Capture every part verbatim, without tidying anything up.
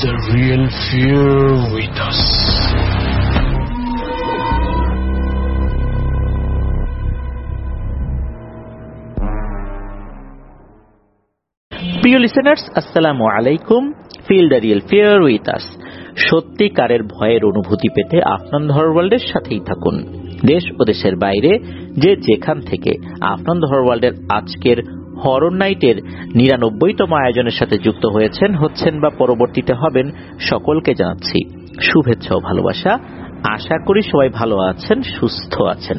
the real fear with us. প্রিয় listeners, আসসালামু আলাইকুম। Feel the real fear with us. সত্যিকারের ভয়ের অনুভূতি পেতে আফনান ধরওয়ার্ল্ডের সাথেই থাকুন। দেশ ও দেশের বাইরে যে যেখান থেকে আফনান ধরওয়ার্ল্ডের আজকের হরর নাইটের নিরানব্বইতম আয়োজনের সাথে যুক্ত হয়েছেন, হচ্ছেন বা পরবর্তীতে হবেন, সকলকে জানাচ্ছি শুভেচ্ছা ও ভালোবাসা। আশা করি সবাই ভালো আছেন, সুস্থ আছেন।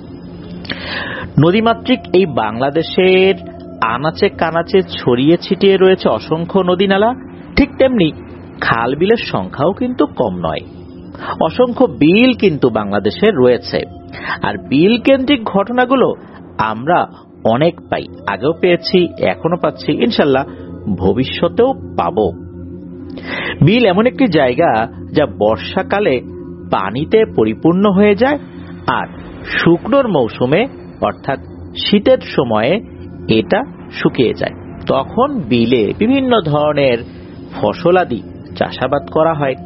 নদীমাতৃক এই বাংলাদেশের আনাচে কানাচে ছড়িয়ে ছিটিয়ে রয়েছে অসংখ্য নদী নালা, ঠিক তেমনি খাল বিলের সংখ্যাও কিন্তু কম নয়। অসংখ্য বিল কিন্তু বাংলাদেশে রয়েছে, আর বিল কেন্দ্রিক ঘটনাগুলো আমরা অনেক পাই, আগেও পেয়েছি, এখনো পাচ্ছি, ইনশাল্লাহ ভবিষ্যতেও পাব। বিল এমন একটি জায়গা যা বর্ষাকালে পানিতে পরিপূর্ণ হয়ে যায়, আর শুকনোর মৌসুমে অর্থাৎ শীতের সময়ে এটা শুকিয়ে যায়। তখন বিলে বিভিন্ন ধরনের ফসলাদি চাষাবাদ করা হয়।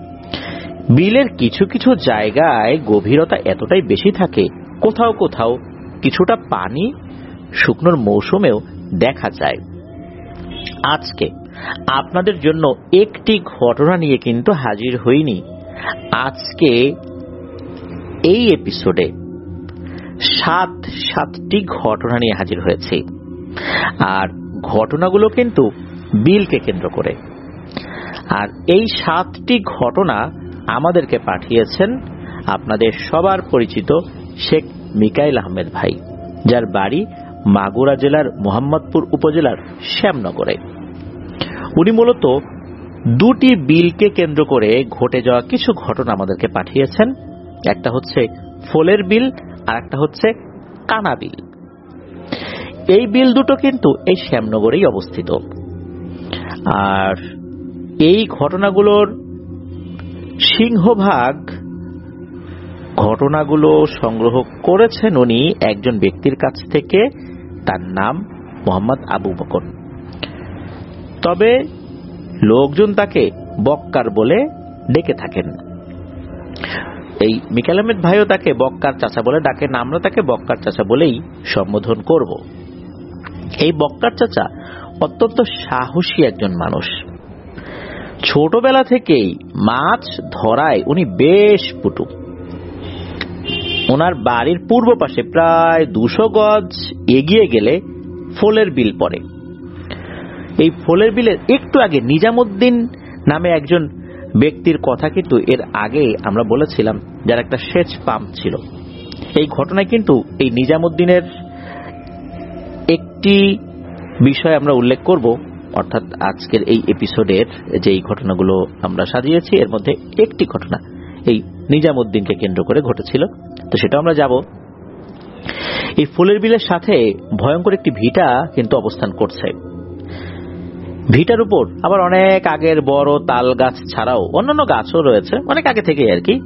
বিলের কিছু কিছু জায়গায় গভীরতা এতটাই বেশি থাকে, কোথাও কোথাও কিছুটা পানি শুকনোর মৌসুমেও দেখা যায়। আজকে আপনাদের জন্য একটি ঘটনা নিয়ে কিন্তু হাজির হইনি। আজকে এই এপিসোডে সাত সাতটি ঘটনা নিয়ে হাজির হয়েছি, আর ঘটনাগুলো কিন্তু বিলকে কেন্দ্র করে। আর এই সাতটি ঘটনা আমাদেরকে পাঠিয়েছেন আপনাদের সবার পরিচিত শেখ মিকাইল আহমেদ ভাই, যার বাড়ি মাগুরা জেলার মোহাম্মদপুর উপজেলার শ্যামনগরে। উনি মূলত দুটি বিলকে কেন্দ্র করে ঘটে যাওয়া কিছু ঘটনা আমাদেরকে পাঠিয়েছেন। একটা হচ্ছে ফোলের বিল, আর একটা হচ্ছে কানা বিল। এই বিল দুটো কিন্তু এই শ্যামনগরেই অবস্থিত। আর এই ঘটনাগুলোর সিংহভাগ ঘটনাগুলো সংগ্রহ করেছেন উনি একজন ব্যক্তির কাছ থেকে, তার নাম মোহাম্মদ আবু বকর। তবে লোকজন তাকে বক্কার বলে ডেকে থাকেন। এই মিকাইল আহমেদ ভাইও তাকে বক্কার চাচা বলে ডাকেন, আমরা তাকে বক্কার চাচা বলেই সম্বোধন করব। এই বক্কার চাচা অত্যন্ত সাহসী একজন মানুষ। ছোটবেলা থেকেই মাছ ধরায় উনি বেশ পটু। ওনার বাড়ির পূর্ব পাশে প্রায় দুশো গজ এগিয়ে গেলে ফোলের বিল পড়ে। এই ফোলের বিলের একটু আগে নিজামুদ্দিন নামে একজন ব্যক্তির কথা কিন্তু এর আগে আমরা বলেছিলাম, যার একটা সেচ পাম্প ছিল। এই ঘটনায় কিন্তু এই নিজামুদ্দিনের একটি বিষয় আমরা উল্লেখ করব, অর্থাৎ আজকের এই এপিসোডের যে ঘটনাগুলো আমরা সাজিয়েছি এর মধ্যে একটি ঘটনা এই নিজামুদ্দিনকে কেন্দ্র করে ঘটেছিল। তো সেটা আমরা যাব। এই ফুলের বিলের সাথে ভয়ঙ্কর একটি ভিটা কিন্তু অবস্থান করছে। ভিটার উপর আবার অনেক আগের বড় তাল গাছ ছাড়াও অন্যান্য গাছও রয়েছে, অনেক আগে থেকে আর কি।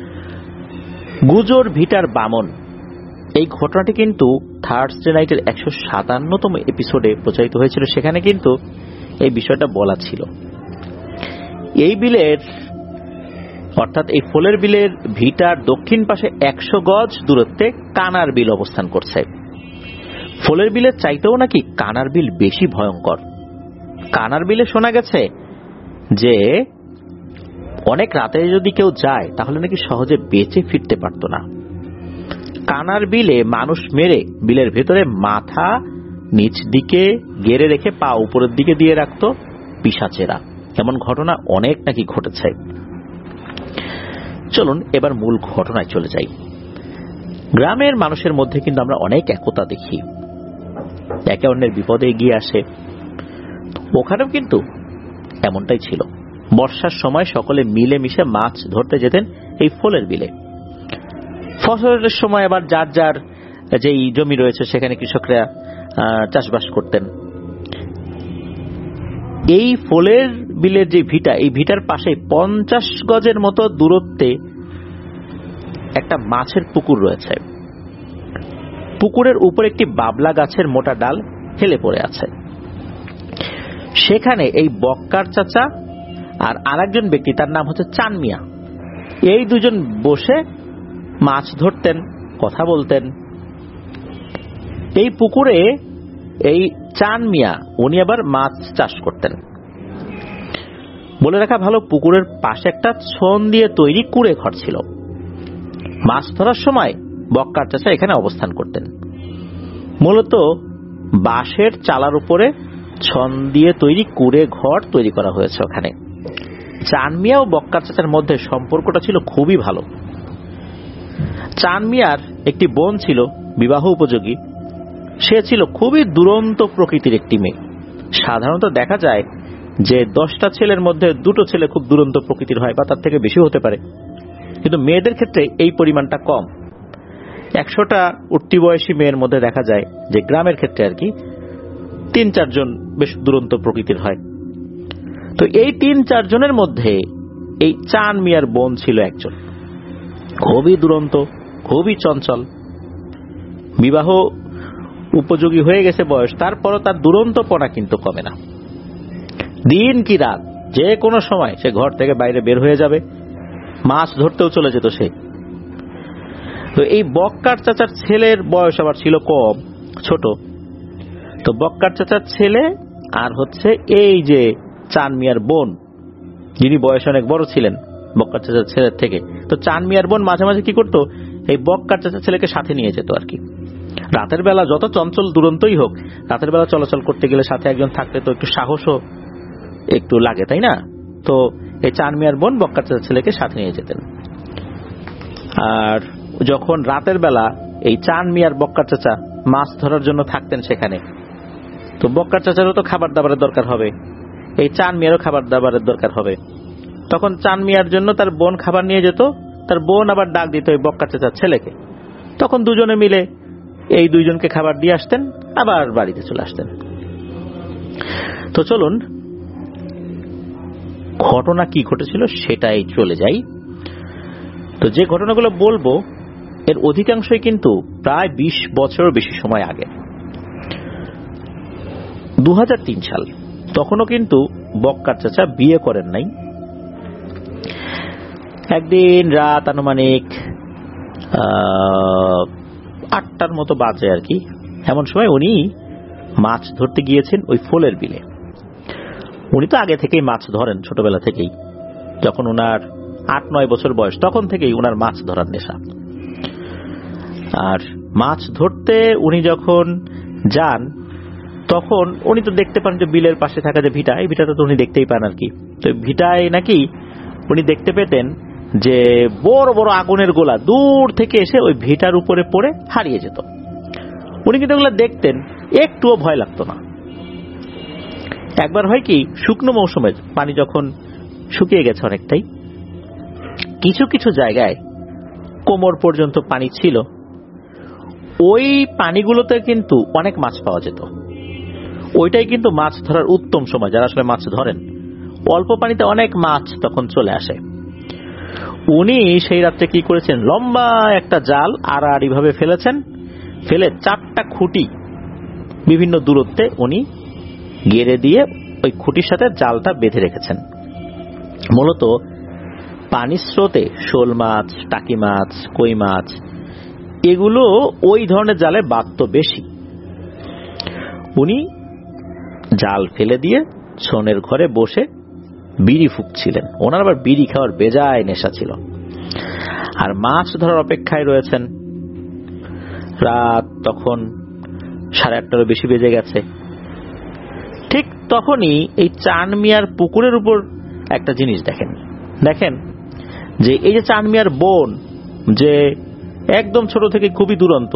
গুজর ভিটার বামন, এই ঘটনাটি কিন্তু থার্সডে নাইটের একশো সাতান্নতম এপিসোডে প্রচারিত হয়েছিল। সেখানে কিন্তু এই বিষয়টা বলা ছিল। এই বিলের অর্থাৎ এই ফোলের বিলের ভিটার দক্ষিণ পাশে একশো গজ দূরত্বে কানার বিল অবস্থান করছে। ফোলের বিলের চাইতেও নাকি কানার বিল বেশি ভয়ঙ্কর। কানার বিলে শোনা গেছে যে অনেক রাতে যদি কেউ যায় তাহলে নাকি সহজে বেঁচে ফিরতে পারত না। কানার বিলে মানুষ মেরে বিলের ভেতরে মাথা নিচ দিকে গেড়ে রেখে পা উপরের দিকে দিয়ে রাখত পিশাচেরা। এমন ঘটনা অনেক নাকি ঘটেছে। চলুন এবার মূল ঘটনায় চলে যাই। গ্রামের মানুষের মধ্যে কিন্তু আমরা অনেক একতা দেখি, একে অন্যের বিপদে এগিয়ে আসে। ওখানেও কিন্তু এমনটাই ছিল। বর্ষার সময় সকলে মিলে মিশে মাছ ধরতে যেতেন এই ফোলের বিলে। ফসলের সময় আবার যার যার যেই জমি রয়েছে সেখানে কৃষকরা চাষবাস করতেন। এই ফোলের বিলের যে ভিটা, এই ভিটার পাশে পঞ্চাশ গজের মতো দূরত্বে একটা মাছের পুকুর রয়েছে। পুকুরের উপর একটি বাবলা গাছের মোটা ডাল হেলে পড়ে আছে। সেখানে এই বক্কার চাচা আর আরেকজন ব্যক্তি, তার নাম হচ্ছে চান মিয়া। এই দুজন বসে মাছ ধরতেন, কথা বলতেন। এই পুকুরে এই চান মিয়া উনি আবার মাছ চাষ করতেন। বলে রাখা ভালো, পুকুরের পাশে একটা ছন দিয়ে তৈরি কুঁড়ে ঘর ছিল। মাছ ধরার সময় বক্কার চাচা এখানে অবস্থান করতেন। মূলত বাঁশের চালার উপরে ছন দিয়ে তৈরি কুঁড়ে ঘর তৈরি করা হয়েছে ওখানে। চান মিয়া ও বক্কার চাচার মধ্যে সম্পর্কটা ছিল খুবই ভালো। চান মিয়ার একটি বোন ছিল বিবাহ উপযোগী। সে ছিল খুবই দুরন্ত প্রকৃতির একটি মেয়ে। সাধারণত দেখা যায় যে দশটা ছেলের মধ্যে দুটো ছেলে খুব দুরন্ত প্রকৃতির হয়, বা তার থেকে বেশি হতে পারে, কিন্তু মেয়েদের ক্ষেত্রে এই পরিমাণটা কম। একশোটা উঠতি বয়সী মেয়ের মধ্যে দেখা যায় যে গ্রামের ক্ষেত্রে আর কি তিন চারজন বেশ দুরন্ত প্রকৃতির হয়। তো এই তিন চারজনের মধ্যে এই চান মিয়ার বোন ছিল একজন খুবই দুরন্ত, খুবই চঞ্চল। বিবাহ উপযোগী হয়ে গেছে বয়স, তারপরও তার দুরন্তপনা কিন্তু কমে না। দিন কি রাত যে কোনো সময় সে ঘর থেকে বাইরে বের হয়ে যাবে, মাছ ধরতেও চলে যেত সে। তো এই বক্কার চাচার ছেলের বয়স আবার ছিল কম, ছোট। তো বক্কার চাচার ছেলে আর হচ্ছে এই যে চান মিয়ার বোন, যিনি বয়স অনেক বড় ছিলেন বক্কার চাচার ছেলের থেকে, তো চান মিয়ার বোন মাঝে মাঝে কি করতো, এই বক্কার চাচার ছেলেকে সাথে নিয়ে যেত আর কি। রাতের বেলা যত চঞ্চল দুরন্তই হোক, রাতের বেলা চলাচল করতে গেলে সাথে একজন থাকলে তো একটু সাহসও একটু লাগে, তাই না? তো এই চান মিয়ার বোন বক্কার চাচার ছেলেকে সাথে নিয়ে যেতেন। আর যখন রাতের বেলা এই চান মিয়ার বক্কার চাচা মাছ ধরার জন্য থাকতেন সেখানে, তো বক্কার চাচারও তো খাবার দাবারের দরকার হবে, এই চান মিয়ারও খাবার দাবারের দরকার হবে। তখন চান মিয়ার জন্য তার বোন খাবার নিয়ে যেত, তার বোন আবার ডাক দিত এই বক্কার চাচার ছেলেকে। তখন দুজনে মিলে এই দুইজনকে খাবার দিয়ে আসতেন, আবার বাড়িতে চলে আসতেন। তো চলুন ঘটনা কি ঘটেছিল সেটাই চলে যাই। তো যে ঘটনাগুলো বলবো এর অধিকাংশই কিন্তু প্রায় বিশ বছর বেশি সময় আগে। দু হাজার তিন সাল, তখনও কিন্তু বক্কার চাচা বিয়ে করেন নাই। একদিন রাত আনুমানিক আটটার মতো বাজে আর কি, এমন সময় উনি মাছ ধরতে গিয়েছেন ওই ফোলের বিলে। উনি তো আগে থেকেই মাছ ধরেন, ছোটবেলা থেকেই। যখন উনার আট নয় বছর বয়স তখন থেকেই উনার মাছ ধরার নেশা। আর মাছ ধরতে উনি যখন যান তখন উনি তো দেখতে পান যে বিলের পাশে থাকা যে ভিটা, এই ভিটাটা তো উনি দেখতেই পান আর কি। তো ভিটায় নাকি উনি দেখতে পেতেন যে বড় বড় আগুনের গোলা দূর থেকে এসে ওই ভিটার উপরে পড়ে হারিয়ে যেত। উনি কিন্তু ওগুলো দেখতেন, একটুও ভয় লাগতো না। একবার হয় কি, শুকনো মৌসুমের পানি যখন শুকিয়ে গেছে অনেকটাই, কিছু কিছু জায়গায় কোমর পর্যন্ত পানি ছিল, ওই পানিগুলোতে কিন্তু অনেক মাছ পাওয়া যেত। ওইটাই কিন্তু মাছ ধরার উত্তম সময়, যারা আসলে মাছ ধরেন। অল্প পানিতে অনেক মাছ তখন চলে আসে। উনি সেই রাত্রে কি করেছেন, লম্বা একটা জাল আড়াআড়ি ভাবে ফেলেছেন, ফেলে চারটা খুঁটি বিভিন্ন দূরত্বে উনি গেড়ে দিয়ে ওই খুঁটির সাথে জালটা বেঁধে রেখেছেন। মূলত পানির স্রোতে শোল মাছ, টাকি মাছ, কই মাছ এগুলো ওই ধরনের জালে বাঁধত বেশি। উনি জাল ফেলে দিয়ে ছনের ঘরে বসে বিড়ি ফুঁকছিলেন। ওনার আবার বিড়ি খাওয়ার বেজায় নেশা ছিল। আর মাছ ধরার অপেক্ষায় রয়েছেন। রাত তখন সাড়ে আটটারও বেশি বেজে গেছে। ঠিক তখনই এই চান মিয়ার পুকুরের উপর একটা জিনিস দেখেন দেখেন যে এই যে চান মিয়ার বোন, যে একদম ছোট থেকে খুবই দুরন্ত,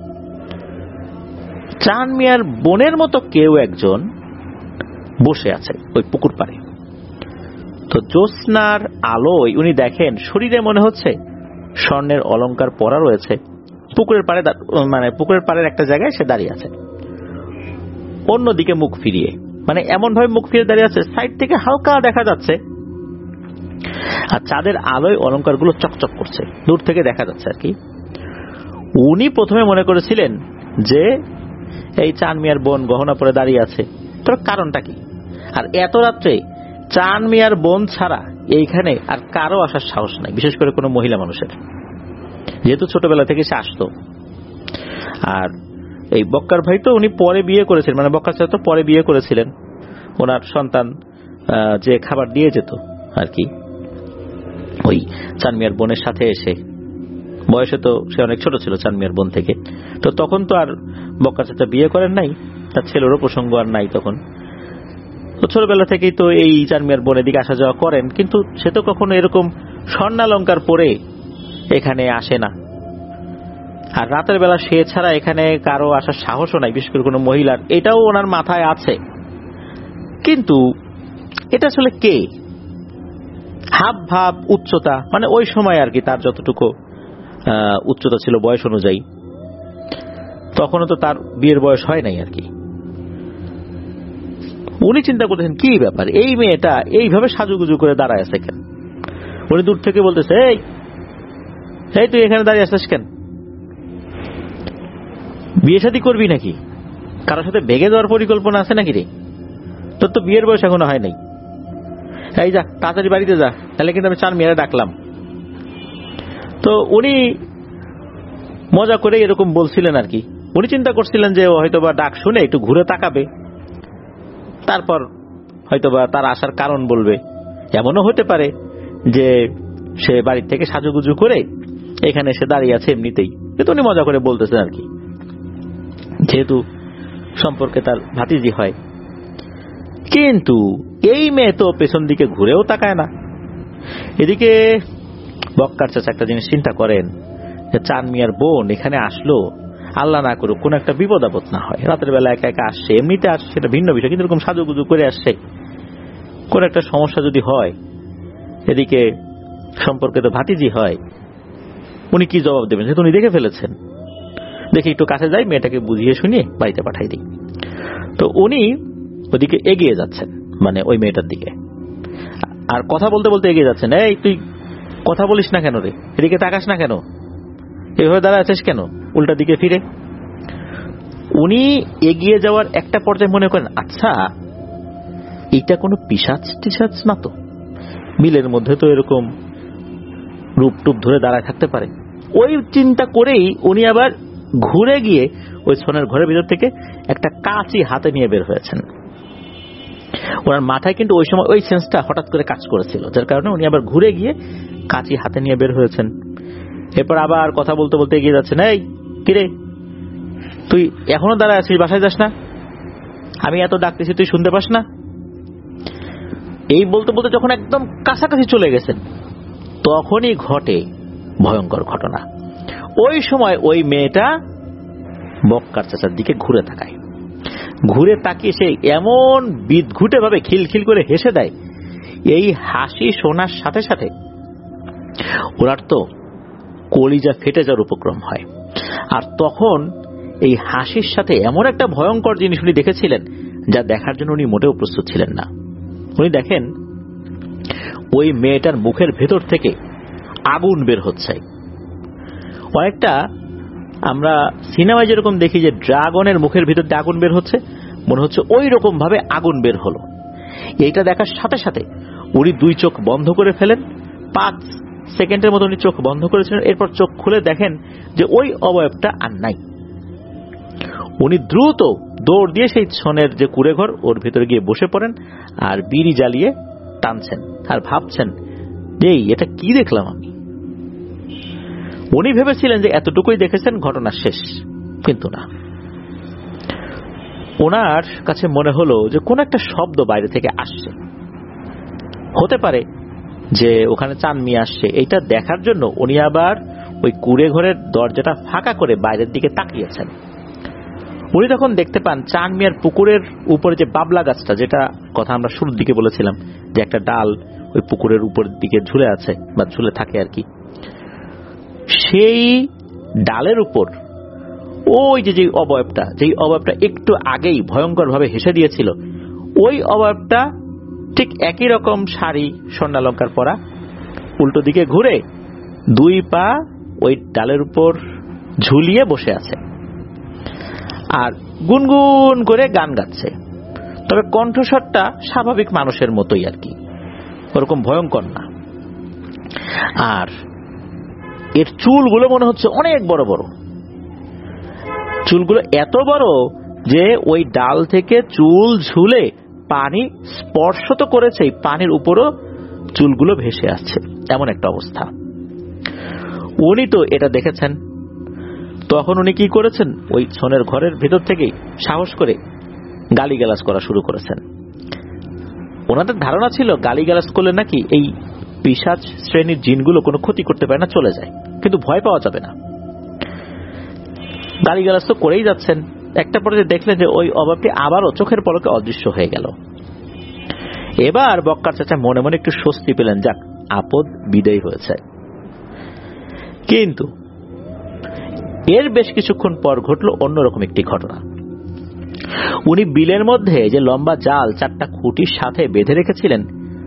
চান মিয়ার বোনের মতো কেউ একজন বসে আছে ওই পুকুর পাড়ে। তো জ্যোৎস্নার আলোয় উনি দেখেন শরীরে মনে হচ্ছে স্বর্ণের অলংকার পরা রয়েছে। পুকুরের পাড়ে, মানে পুকুরের পাড়ের একটা জায়গায় সে দাঁড়িয়ে আছে, অন্যদিকে মুখ ফিরিয়ে, মানে এমন ভাবে মুখ ফিরে দাঁড়িয়ে আছে সাইড থেকে হালকা দেখা যাচ্ছে, আর চাঁদের আলোয় অলংকারগুলো চকচক করছে, দূর থেকে দেখা যাচ্ছে আর কি। উনি প্রথমে মনে করেছিলেন যে এই চান মিয়ার বোন গহনা পরে দাঁড়িয়ে আছে, তোর কারণটা কি? আর এত রাত্রে চান মিয়ার বোন ছাড়া এইখানে আর কারো আসার সাহস নাই, বিশেষ করে কোনো মহিলা মানুষের, যেহেতু ছোটবেলা থেকে সে আসতো। আর এই বক্কার ভাই তো উনি পরে বিয়ে করেছিলেন, মানে বক্কার চাচা তো পরে বিয়ে করেছিলেন, ওনার সন্তান যে খাবার দিয়ে যেত আর কি ওই চান মিয়ার বোনের সাথে এসে, বয়সে তো সে অনেক ছোট ছিল চান মিয়ার বোন থেকে, তো তখন তো আর বক্কার চাচা বিয়ে করেন নাই, তার ছেলেরও প্রসঙ্গ আর নাই তখন। তো ছোটবেলা থেকেই তো এই চান মিয়ার বোনের দিকে আসা যাওয়া করেন, কিন্তু সে তো কখনো এরকম স্বর্ণালঙ্কার পরে এখানে আসে না। আর রাতের বেলা সে ছাড়া এখানে কারো আসার সাহসও নাই, বিশেষ করে কোনো মহিলার, এটাও ওনার মাথায় আছে। কিন্তু এটা আসলে কে? হাব ভাব উচ্চতা, মানে ওই সময় আর কি তার যতটুকু উচ্চতা ছিল বয়স অনুযায়ী, তখনও তো তার বিয়ের বয়স হয় নাই আর কি। উনি চিন্তা করতেছেন কি ব্যাপার, এই মেয়েটা এইভাবে সাজুগুজু করে দাঁড়ায় আছে কেন? উনি দূর থেকে বলতেছে, এই এই তুই এখানে দাঁড়িয়ে আছিস কেন? বিয়ে শাদী করবি নাকি? কারোর সাথে বেগে যাওয়ার পরিকল্পনা আছে নাকি রে? তোর তো বিয়ের বয়স এখনো হয় নাই। এই যা তাড়াতাড়ি বাড়িতে যা, তাহলে কিন্তু আমি চান মেয়েরা ডাকলাম। তো উনি মজা করে এরকম বলছিলেন আর কি। উনি চিন্তা করছিলেন যে হয়তোবা ডাক শুনে একটু ঘুরে তাকাবে, তারপর হয়তোবা তার আসার কারণ বলবে। এমনও হতে পারে যে সে বাড়ি থেকে সাজুগুজু করে এখানে এসে দাঁড়িয়ে আছে এমনিতেই, কিন্তু উনি মজা করে বলতেছেন আর কি, যেহেতু সম্পর্কে তার ভাতিজি হয়। কিন্তু এই মেয়ে তো পেছন দিকে ঘুরেও তাকায় না। এদিকে বক্কার চাচা একটা জিনিস চিন্তা করেন, যে চান মিয়ার বোন এখানে আসলো, আল্লাহ না করুক কোন একটা বিপদ আপদ না হয়, রাতের বেলা একা একা আসছে, এমনিতে আসছে সেটা ভিন্ন বিষয়, কিন্তু এরকম সাজুগুজু করে আসছে, কোন একটা সমস্যা যদি হয়, এদিকে সম্পর্কে তো ভাতিজি হয়, উনি কি জবাব দেবেন? যেহেতু উনি দেখে ফেলেছেন, দেখে একটু কাছে যাই, মেয়েটাকে বুঝিয়ে শুনিয়ে বাড়িতে পাঠাই দিই। তো উনি ওদিকে এগিয়ে যাচ্ছেন, মানে ওই মেয়েটার দিকে, আর কথা বলতে বলতে এগিয়ে যাচ্ছেন। এই তুই কথা বলিস না কেন রে? এদিকে তাকাস না কেন? এভাবে দাঁড়ায় আছিস কেন? উল্টা দিকে ফিরে। উনি এগিয়ে যাওয়ার একটা পর্যায়ে মনে করেন, আচ্ছা এটা কোনো পিশাচ টিশাচ না তো, মিলের মধ্যে তো এরকম রূপ টুপ ধরে দাঁড়ায় থাকতে পারে। ওই চিন্তা করেই উনি আবার ঘুরে গিয়ে ওই সোনার ঘরের ভিতর থেকে একটা কাঁচি হাতে নিয়ে বের হয়েছেন। ওনার মাথায় কিন্তু ওই সময় ওই সেন্সটা হঠাৎ করে কাজ করেছিল, যার কারণে উনি আবার ঘুরে গিয়ে কাঁচি হাতে নিয়ে বের হয়েছেন। এরপর আবার কথা বলতে বলতে এগিয়ে যাচ্ছেন। এই কিরে, তুই এখনো দাঁড়ায় আছিস, বাসায় যাস না? আমি এত ডাকতেছি তুই শুনতে পাস না? এই বলতে বলতে যখন একদম কাছাকাছি চলে গেছেন, তখনই ঘটে ভয়ঙ্কর ঘটনা। ওই সময় ওই মেয়েটা বক্কার চাচার দিকে ঘুরে তাকায়। ঘুরে তাকিয়ে সে এমন বিদঘুটে ভাবে খিলখিল করে হেসে দেয়, এই হাসি শোনার সাথে সাথে ওনার তো কলিজা ফেটে যাওয়ার উপক্রম হয়। আর তখন এই হাসির সাথে এমন একটা ভয়ঙ্কর জিনিস উনি দেখেছিলেন, যা দেখার জন্য উনি মোটেও প্রস্তুত ছিলেন না। উনি দেখেন ওই মেয়েটার মুখের ভেতর থেকে আগুন বের হচ্ছে। অনেকটা আমরা সিনেমায় যেরকম দেখি যে ড্রাগনের মুখের ভিতর দিয়ে আগুন বের হচ্ছে, মনে হচ্ছে ওই রকম ভাবে আগুন বের হলো। এইটা দেখার সাথে সাথে উনি দুই চোখ বন্ধ করে ফেলেন। পাঁচ সেকেন্ডের মতো উনি চোখ বন্ধ করেছিলেন। এরপর চোখ খুলে দেখেন যে ওই অবয়বটা আর নাই। উনি দ্রুত দৌড় দিয়ে সেই ছনের যে কুড়ে ঘর, ওর ভিতরে গিয়ে বসে পড়েন আর বিড়ি জ্বালিয়ে টানছেন আর ভাবছেন যে এটা কি দেখলাম আমি। উনি ভেবেছিলেন যে এতটুকুই দেখেছেন, ঘটনা শেষ, কিন্তু না। ওনার কাছে মনে হলো যে কোন একটা শব্দ বাইরে থেকে আসছে। হতে পারে যে ওখানে চান মিয়া আসছে, এইটা দেখার জন্য উনি আবার ওই কুড়ে ঘরের দরজাটা ফাঁকা করে বাইরের দিকে তাকিয়েছেন। উনি তখন দেখতে পান চান মিয়ার পুকুরের উপরে যে বাবলা গাছটা, যেটা কথা আমরা শুরুর দিকে বলেছিলাম যে একটা ডাল ওই পুকুরের উপরের দিকে ঝুলে আছে বা ঝুলে থাকে আর কি, সেই ডালের উপর ওই যে যে অবয়বটা, যেই অবয়বটা একটু আগেই ভয়ঙ্কর ভাবে হেসে দিয়েছিল, ওই অবয়বটা ঠিক একই রকম শাড়ি স্বর্ণালঙ্কার পরা, উল্টো দিকে ঘুরে দুই পা ওই ডালের উপর ঝুলিয়ে বসে আছে আর গুনগুন করে গান গাচ্ছে। তবে কণ্ঠস্বরটা স্বাভাবিক মানুষের মতোই আর কি, ওরকম ভয়ঙ্কর না। আর এর চুলগুলো মনে হচ্ছে অনেক বড় বড়, চুলগুলো এত বড় যে ওই ডাল থেকে চুল ঝুলে পানি স্পর্শ তো করেছে, পানির উপরও চুলগুলো ভেসে আসছে, এমন একটা অবস্থা। উনি তো এটা দেখেছেন, তখন উনি কি করেছেন, ওই ছনের ঘরের ভিতর থেকেই সাহস করে গালিগালাজ করা শুরু করেছেন। ওনাদের ধারণা ছিল গালিগালাজ করলে নাকি এই পিশাচ শ্রেণীর জিনগুলো কোনো ক্ষতি করতে পারে না, চলে যায়, কিন্তু ভয় পাওয়া যাবে না। গালিগালাজ তো করেই যাচ্ছেন, একটা পর্যায়ে দেখলেন যে ওই অভাবটি আবারও চোখের পলকে অদৃশ্য হয়ে গেল। এবার বক্কার চাচা মনে মনে একটু স্বস্তি পেলেন, যাক আপদ বিদায় হয়েছে। কিন্তু এর বেশ কিছুক্ষণ পর ঘটল অন্যরকম একটি ঘটনা। উনি বিলের মধ্যে যে লম্বা জাল চারটা খুঁটির সাথে বেঁধে রেখেছিলেন,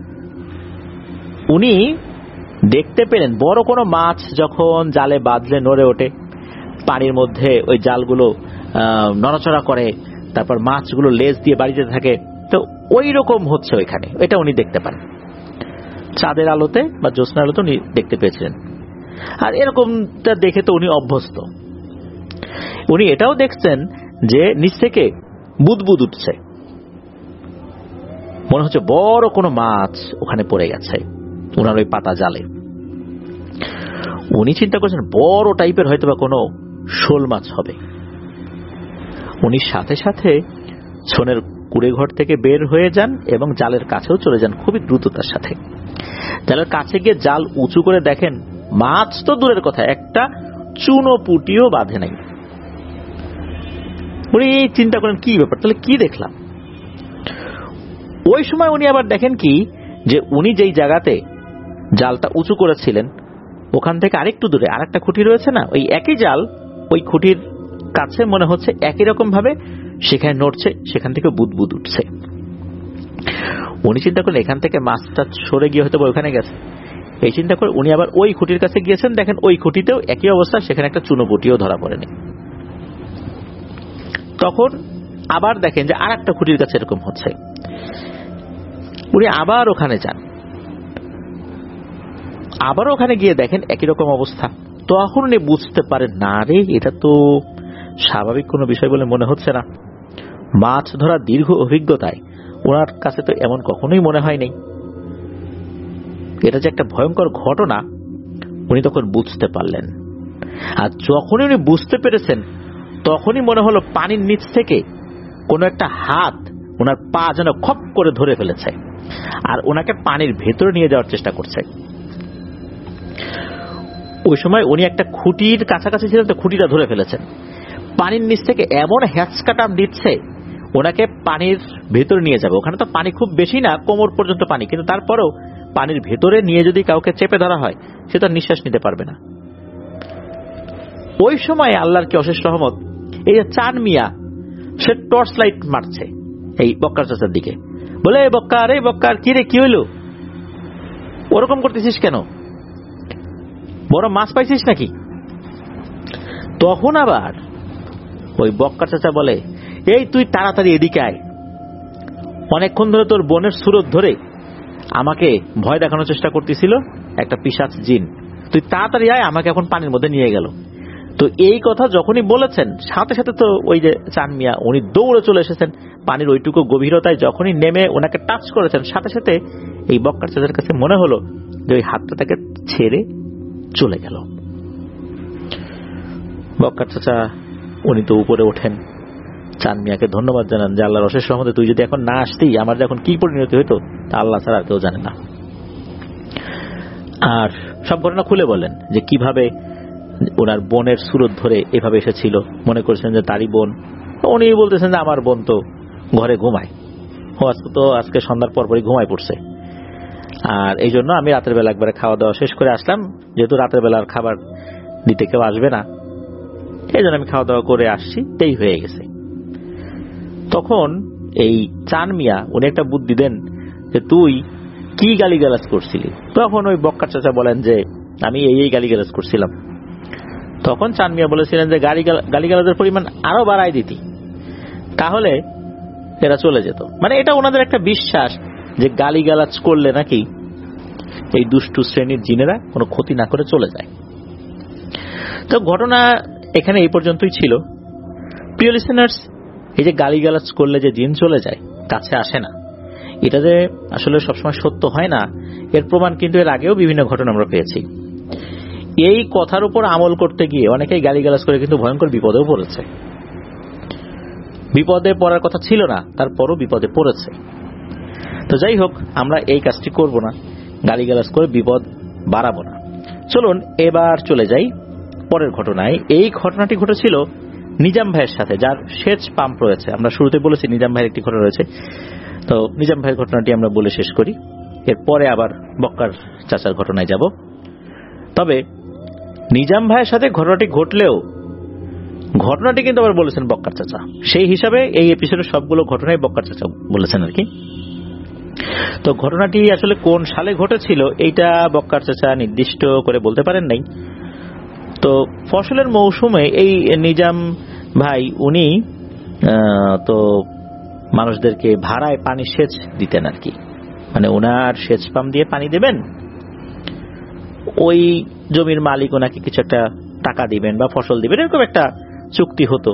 উনি দেখতে পেলেন বড় কোনো মাছ যখন জালে বাঁধলে নড়ে ওঠে, পানির মধ্যে ওই জালগুলো নড়াচড়া করে, তারপর মাছগুলো লেজ দিয়ে বাড়িতে থাকে, তো ওই রকম হচ্ছে ওইখানে, এটা উনি দেখতে পান। চাঁদের আলোতে বা জ্যোৎস্নার আলোতে উনি দেখতে পেয়েছিলেন। আর এরকমটা দেখে তো উনি অভ্যস্ত। উনি এটাও দেখছেন যে নিচ থেকে বুদবুদ উঠছে, মনে হচ্ছে বড় কোনো মাছ ওখানে পড়ে গেছে ওনার ওই পাতা জালে। উনি চিন্তা করছেন বড় টাইপের হয়তো বা কোনো শোল মাছ হবে। উনি সাথে সাথে ছনের কুড়ে ঘর থেকে বের হয়ে যান এবং জালের কাছেও চলে যান খুবই দ্রুততার সাথে। জালের কাছে গিয়ে জাল উঁচু করে দেখেন মাছ তো দূরের কথা, একটা চুনো পুটিও বাঁধে নাই। উনি চিন্তা করেন কি ব্যাপার, তাহলে কি দেখলাম। ওই সময় উনি আবার দেখেন কি, যে উনি যেই জায়গাতে জালটা উঁচু করেছিলেন ওখান থেকে আরেকটু দূরে আরেকটা খুঁটি রয়েছে না, ওই একই জাল, ওই খুঁটির কাছে মনে হচ্ছে একই রকম ভাবে সেখানে নড়ছে, সেখান থেকে বুদবুদ উঠছে। উনি চিন্তা করলেন এখান থেকে মাছটা সরে গিয়ে হয়তো ওখানে গেছে। এই চিন্তা করে উনি আবার ওই খুঁটির কাছে গিয়েছেন, দেখেন ওই খুঁটিতেও একই অবস্থা, সেখানে একটা চুনোপুটিও ধরা পড়েনি। তখন আবার দেখেন যে আর একটা খুঁটির কাছে এরকম হচ্ছে। উনি আবার ওখানে যান, আবার ওখানে গিয়ে দেখেন একই রকম অবস্থা। তখন উনি বুঝতে পারেন না রে, এটা তো স্বাভাবিক কোনো বিষয় বলে মনে হচ্ছে না। মাছ ধরা দীর্ঘ অভিজ্ঞতায় ওনার কাছে তো এমন কখনোই মনে হয়নি। এটা যে একটা ভয়ঙ্কর ঘটনা উনি তখন বুঝতে পারলেন। আর যখনই উনি বুঝতে পেরেছেন তখনই মনে হলো পানির নিচ থেকে কোনো একটা হাত ওনার পা যেন খপ করে ধরে ফেলেছে আর ওনাকে পানির ভেতরে নিয়ে যাওয়ার চেষ্টা করছে। ওই সময় উনি একটা খুঁটির কাছাকাছি ছিলেন, তো খুঁটিটা ধরে ফেলেছেন। পানির নিচ থেকে এমন হ্যাঁচকা টান দিচ্ছে ওনাকে পানির ভেতরে নিয়ে যাবে। ওখানে তো পানি খুব বেশি না, কোমর পর্যন্ত পানি, কিন্তু তারপরেও পানির ভেতরে নিয়ে যদি কাউকে চেপে ধরা হয় সে তো নিঃশ্বাস নিতে পারবে না। ওই সময় আল্লাহর কি অশেষ রহমত, এই যে চান মিয়া সে টর্চ লাইট মারছে এই বক্কার চাচার দিকে, বলে বক্কার, এই বক্কার কি রে, কি হইলো, ওরকম করতেছিস কেন, বড় মাছ পাইছিস নাকি? তখন আবার ওই বক্কার চাচা বলে, এই তুই তাড়াতাড়ি এদিকে আয়, অনেকক্ষণ ধরে তোর বোনের সুরত ধরে আমাকে ভয় দেখানোর চেষ্টা করতেছিল একটা পিশাচ জিন, তুই তাড়াতাড়ি আয়, আমাকে এখন পানির মধ্যে নিয়ে গেল। তো এই কথা যখনই বলেছেন সাথে সাথে তো ওই যে চান মিয়া উনি দৌড়ে চলে এসেছেন পানির ওইটুকু গভীরতায়। যখনই নেমে ওনাকে টাচ করেছেন সাথে সাথে এই বক্কার চাচার কাছে মনে হলো যে ওই হাতটা তাকে ছেড়ে চলে গেল। বক্কার চাচা উনি তো উপরে ওঠেন, চান মিয়াকে ধন্যবাদ জানান যে আল্লাহর অশেষ রহমতে তুই যদি এখন না আসতেই আমার এখন কি পরিণতি হইতো তা আল্লাহ ছাড়া কেউ জানে না। আর সব ঘটনা খুলে বলেন যে কিভাবে ওনার বোনের সুরত ধরে এভাবে এসেছিল, মনে করেছেন যে তারই বোন। উনি বলতেছেন যে আমার বোন তো ঘরে ঘুমায়, ও আজকে তো আজকে সন্ধ্যার পরপরই ঘুমায় পড়ছে, আর এই জন্য আমি রাতের বেলা একবারে খাওয়া দাওয়া শেষ করে আসলাম, যেহেতু রাতের বেলার খাবার দিতে কেউ আসবে না এই জন্য আমি খাওয়া দাওয়া করে আসছি, এই হয়ে গেছে। তখন এই চান মিয়া উনি একটা বুদ্ধি দেন যে তুই কি গালিগালাজ করছিলি? তখন ওই বক্কার চাচা বলেন যে আমি এই এই গালিগালাজ করছিলাম। তখন চান মিয়া বলেছিলেন যে গালিগালাজের পরিমাণ আরো বাড়াই দিতি, তাহলে এরা চলে যেত। মানে এটা ওনাদের একটা বিশ্বাস যে গালিগালাজ করলে নাকি এই দুষ্টু শ্রেণীর জিনেরা কোনো ক্ষতি না করে চলে যায়। তো ঘটনা এখানে এই পর্যন্তই ছিল। প্রিয় লিসেনার্স, এই যে গালিগালাজ করলে যে জিন চলে যায়, কাছে আসে না, এটা যে আসলে সবসময় সত্য হয় না, এর প্রমাণ কিন্তু এর আগেও বিভিন্ন ঘটনা আমরা পেয়েছি। এই কথার উপর আমল করতে গিয়ে অনেকেই গালিগালাজ করে কিন্তু ভয়ঙ্কর বিপদেও পড়েছে। বিপদে পড়ার কথা ছিল না, তারপরও বিপদে পড়েছে। তো যাই হোক, আমরা এই কাজটি করব না, গালিগালাজ করে বিপদ বাড়াবো না। চলুন এবার চলে যাই পরের ঘটনায়। এই ঘটনাটি ঘটেছিল নিজাম ভাইয়ের সাথে, যার সেচ পাম্প রয়েছে। আমরা শুরুতে বলেছি নিজাম ভাইয়ের একটি ঘটনা রয়েছে। তো নিজাম ভাইয়ের ঘটনাটি আমরা বলে শেষ করি, এরপরে আবার বক্কার চাচার ঘটনায় যাব। তবে নিজাম ভাইয়ের সাথে ঘটনাটি ঘটলেও ঘটনাটি কিন্তু আবার বলেছেন বক্কার চাচা। সেই হিসাবে এই এপিসোডের সবগুলো ঘটনাই বক্কার চাচা বলেছেন আর কি। তো ঘটনাটি আসলে কোন সালে ঘটেছিল এইটা বক্কার চাচা নির্দিষ্ট করে বলতে পারেন নাই। তো ফসলের মৌসুমে এই নিজাম ভাই উনি তো মানুষদেরকে ভাড়ায় পানি সেচ দিতেন আর কি। মানে ওনার সেচ পাম্প দিয়ে পানি দেবেন, ওই জমির মালিক ওনাকে কিছু একটা টাকা দিবেন বা ফসল দিবেন, এরকম একটা চুক্তি হতো।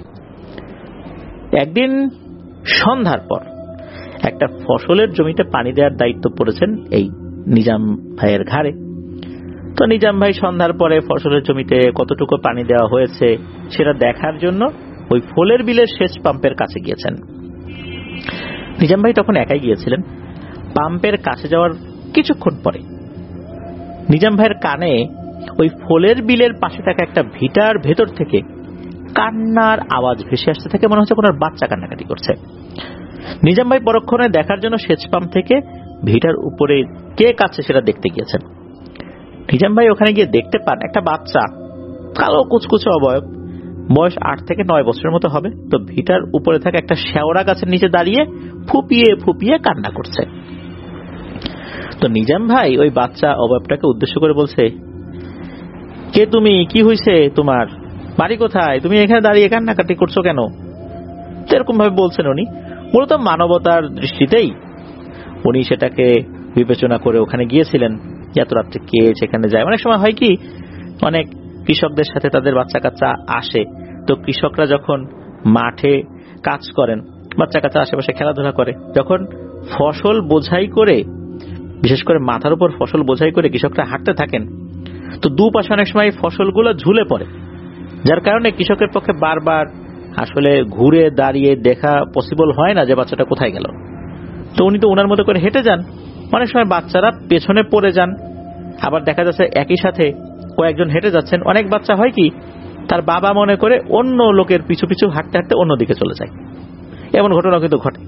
একদিন সন্ধ্যার পর একটা ফসলের জমিতে পানি দেওয়ার দায়িত্ব পড়েছেন এই নিজাম ভাইয়ের ঘাড়ে। তো নিজাম ভাই সন্ধ্যার পরে ফসলের জমিতে কতটুকু পানি দেওয়া হয়েছে সেটা দেখার জন্য ওই ফলের বিলের সেচ পাম্পের কাছে গিয়েছেন। নিজাম ভাই তখন একাই গিয়েছিলেন। পাম্পের কাছে যাওয়ার কিছুক্ষণ পরে নিজাম ভাইয়ের কানে ওই ফলের বিলের পাশে থাকা একটা ভিটার ভেতর থেকে কান্নার আওয়াজ ভেসে আসতে থাকে। মনে হচ্ছে কোন বাচ্চা কান্নাকাটি করছে। নিজাম ভাই পরক্ষণে দেখার জন্য সেচ পাম্প থেকে ভিটার উপরে কে কাছে সেটা দেখতে গিয়েছেন। নিজাম ভাই ওখানে গিয়ে দেখতে পান একটা বাচ্চা, কালো কুচকুচে অবয়ব, বয়স আট থেকে নয় বছরের মতো হবে। তো ভিটার উপরে থাকা একটা শেওড়া গাছের নিচে দাঁড়িয়ে ফুপিয়ে ফুপিয়ে কান্না করছে। তো নিজাম ভাই ওই বাচ্চা অবয়বটাকে উদ্দেশ্য করে বলছে, কে তুমি, কি হয়েছে তোমার, বাড়ি কোথায়, তুমি এখানে দাঁড়িয়ে কান্নাকাটি করছো কেন? এরকম ভাবে বলছেন উনি। মূলত মানবতার দৃষ্টিতেই উনি সেটাকে বিবেচনা করে ওখানে গিয়েছিলেন। এত রাত্রে কে সেখানে যায়? অনেক সময় হয় কি, অনেক কৃষকদের সাথে তাদের বাচ্চা কাচ্চা আসে। তো কৃষকরা যখন মাঠে কাজ করেন, বাচ্চা কাচ্চা আশেপাশে খেলাধুলা করে, যখন ফসল বোঝাই করে, বিশেষ করে মাথার উপর ফসল বোঝাই করে কৃষকরা হাঁটতে থাকেন, তো দুপাশে অনেক সময় ফসলগুলো ঝুলে পড়ে, যার কারণে কৃষকের পক্ষে বারবার আসলে ঘুরে দাঁড়িয়ে দেখা পসিবল হয় না যে বাচ্চাটা কোথায় গেল। তো উনি তো ওনার মতো করে হেঁটে যান। অনেক সময় বাচ্চারা পেছনে পড়ে যান, আবার দেখা যাচ্ছে একই সাথে কয়েকজন হেঁটে যাচ্ছেন। অনেক বাচ্চা হয় কি, তার বাবা মনে করে অন্য লোকের পিছু পিছু হাঁটতে হাঁটতে অন্যদিকে চলে যায়। এমন ঘটনা কিন্তু ঘটে।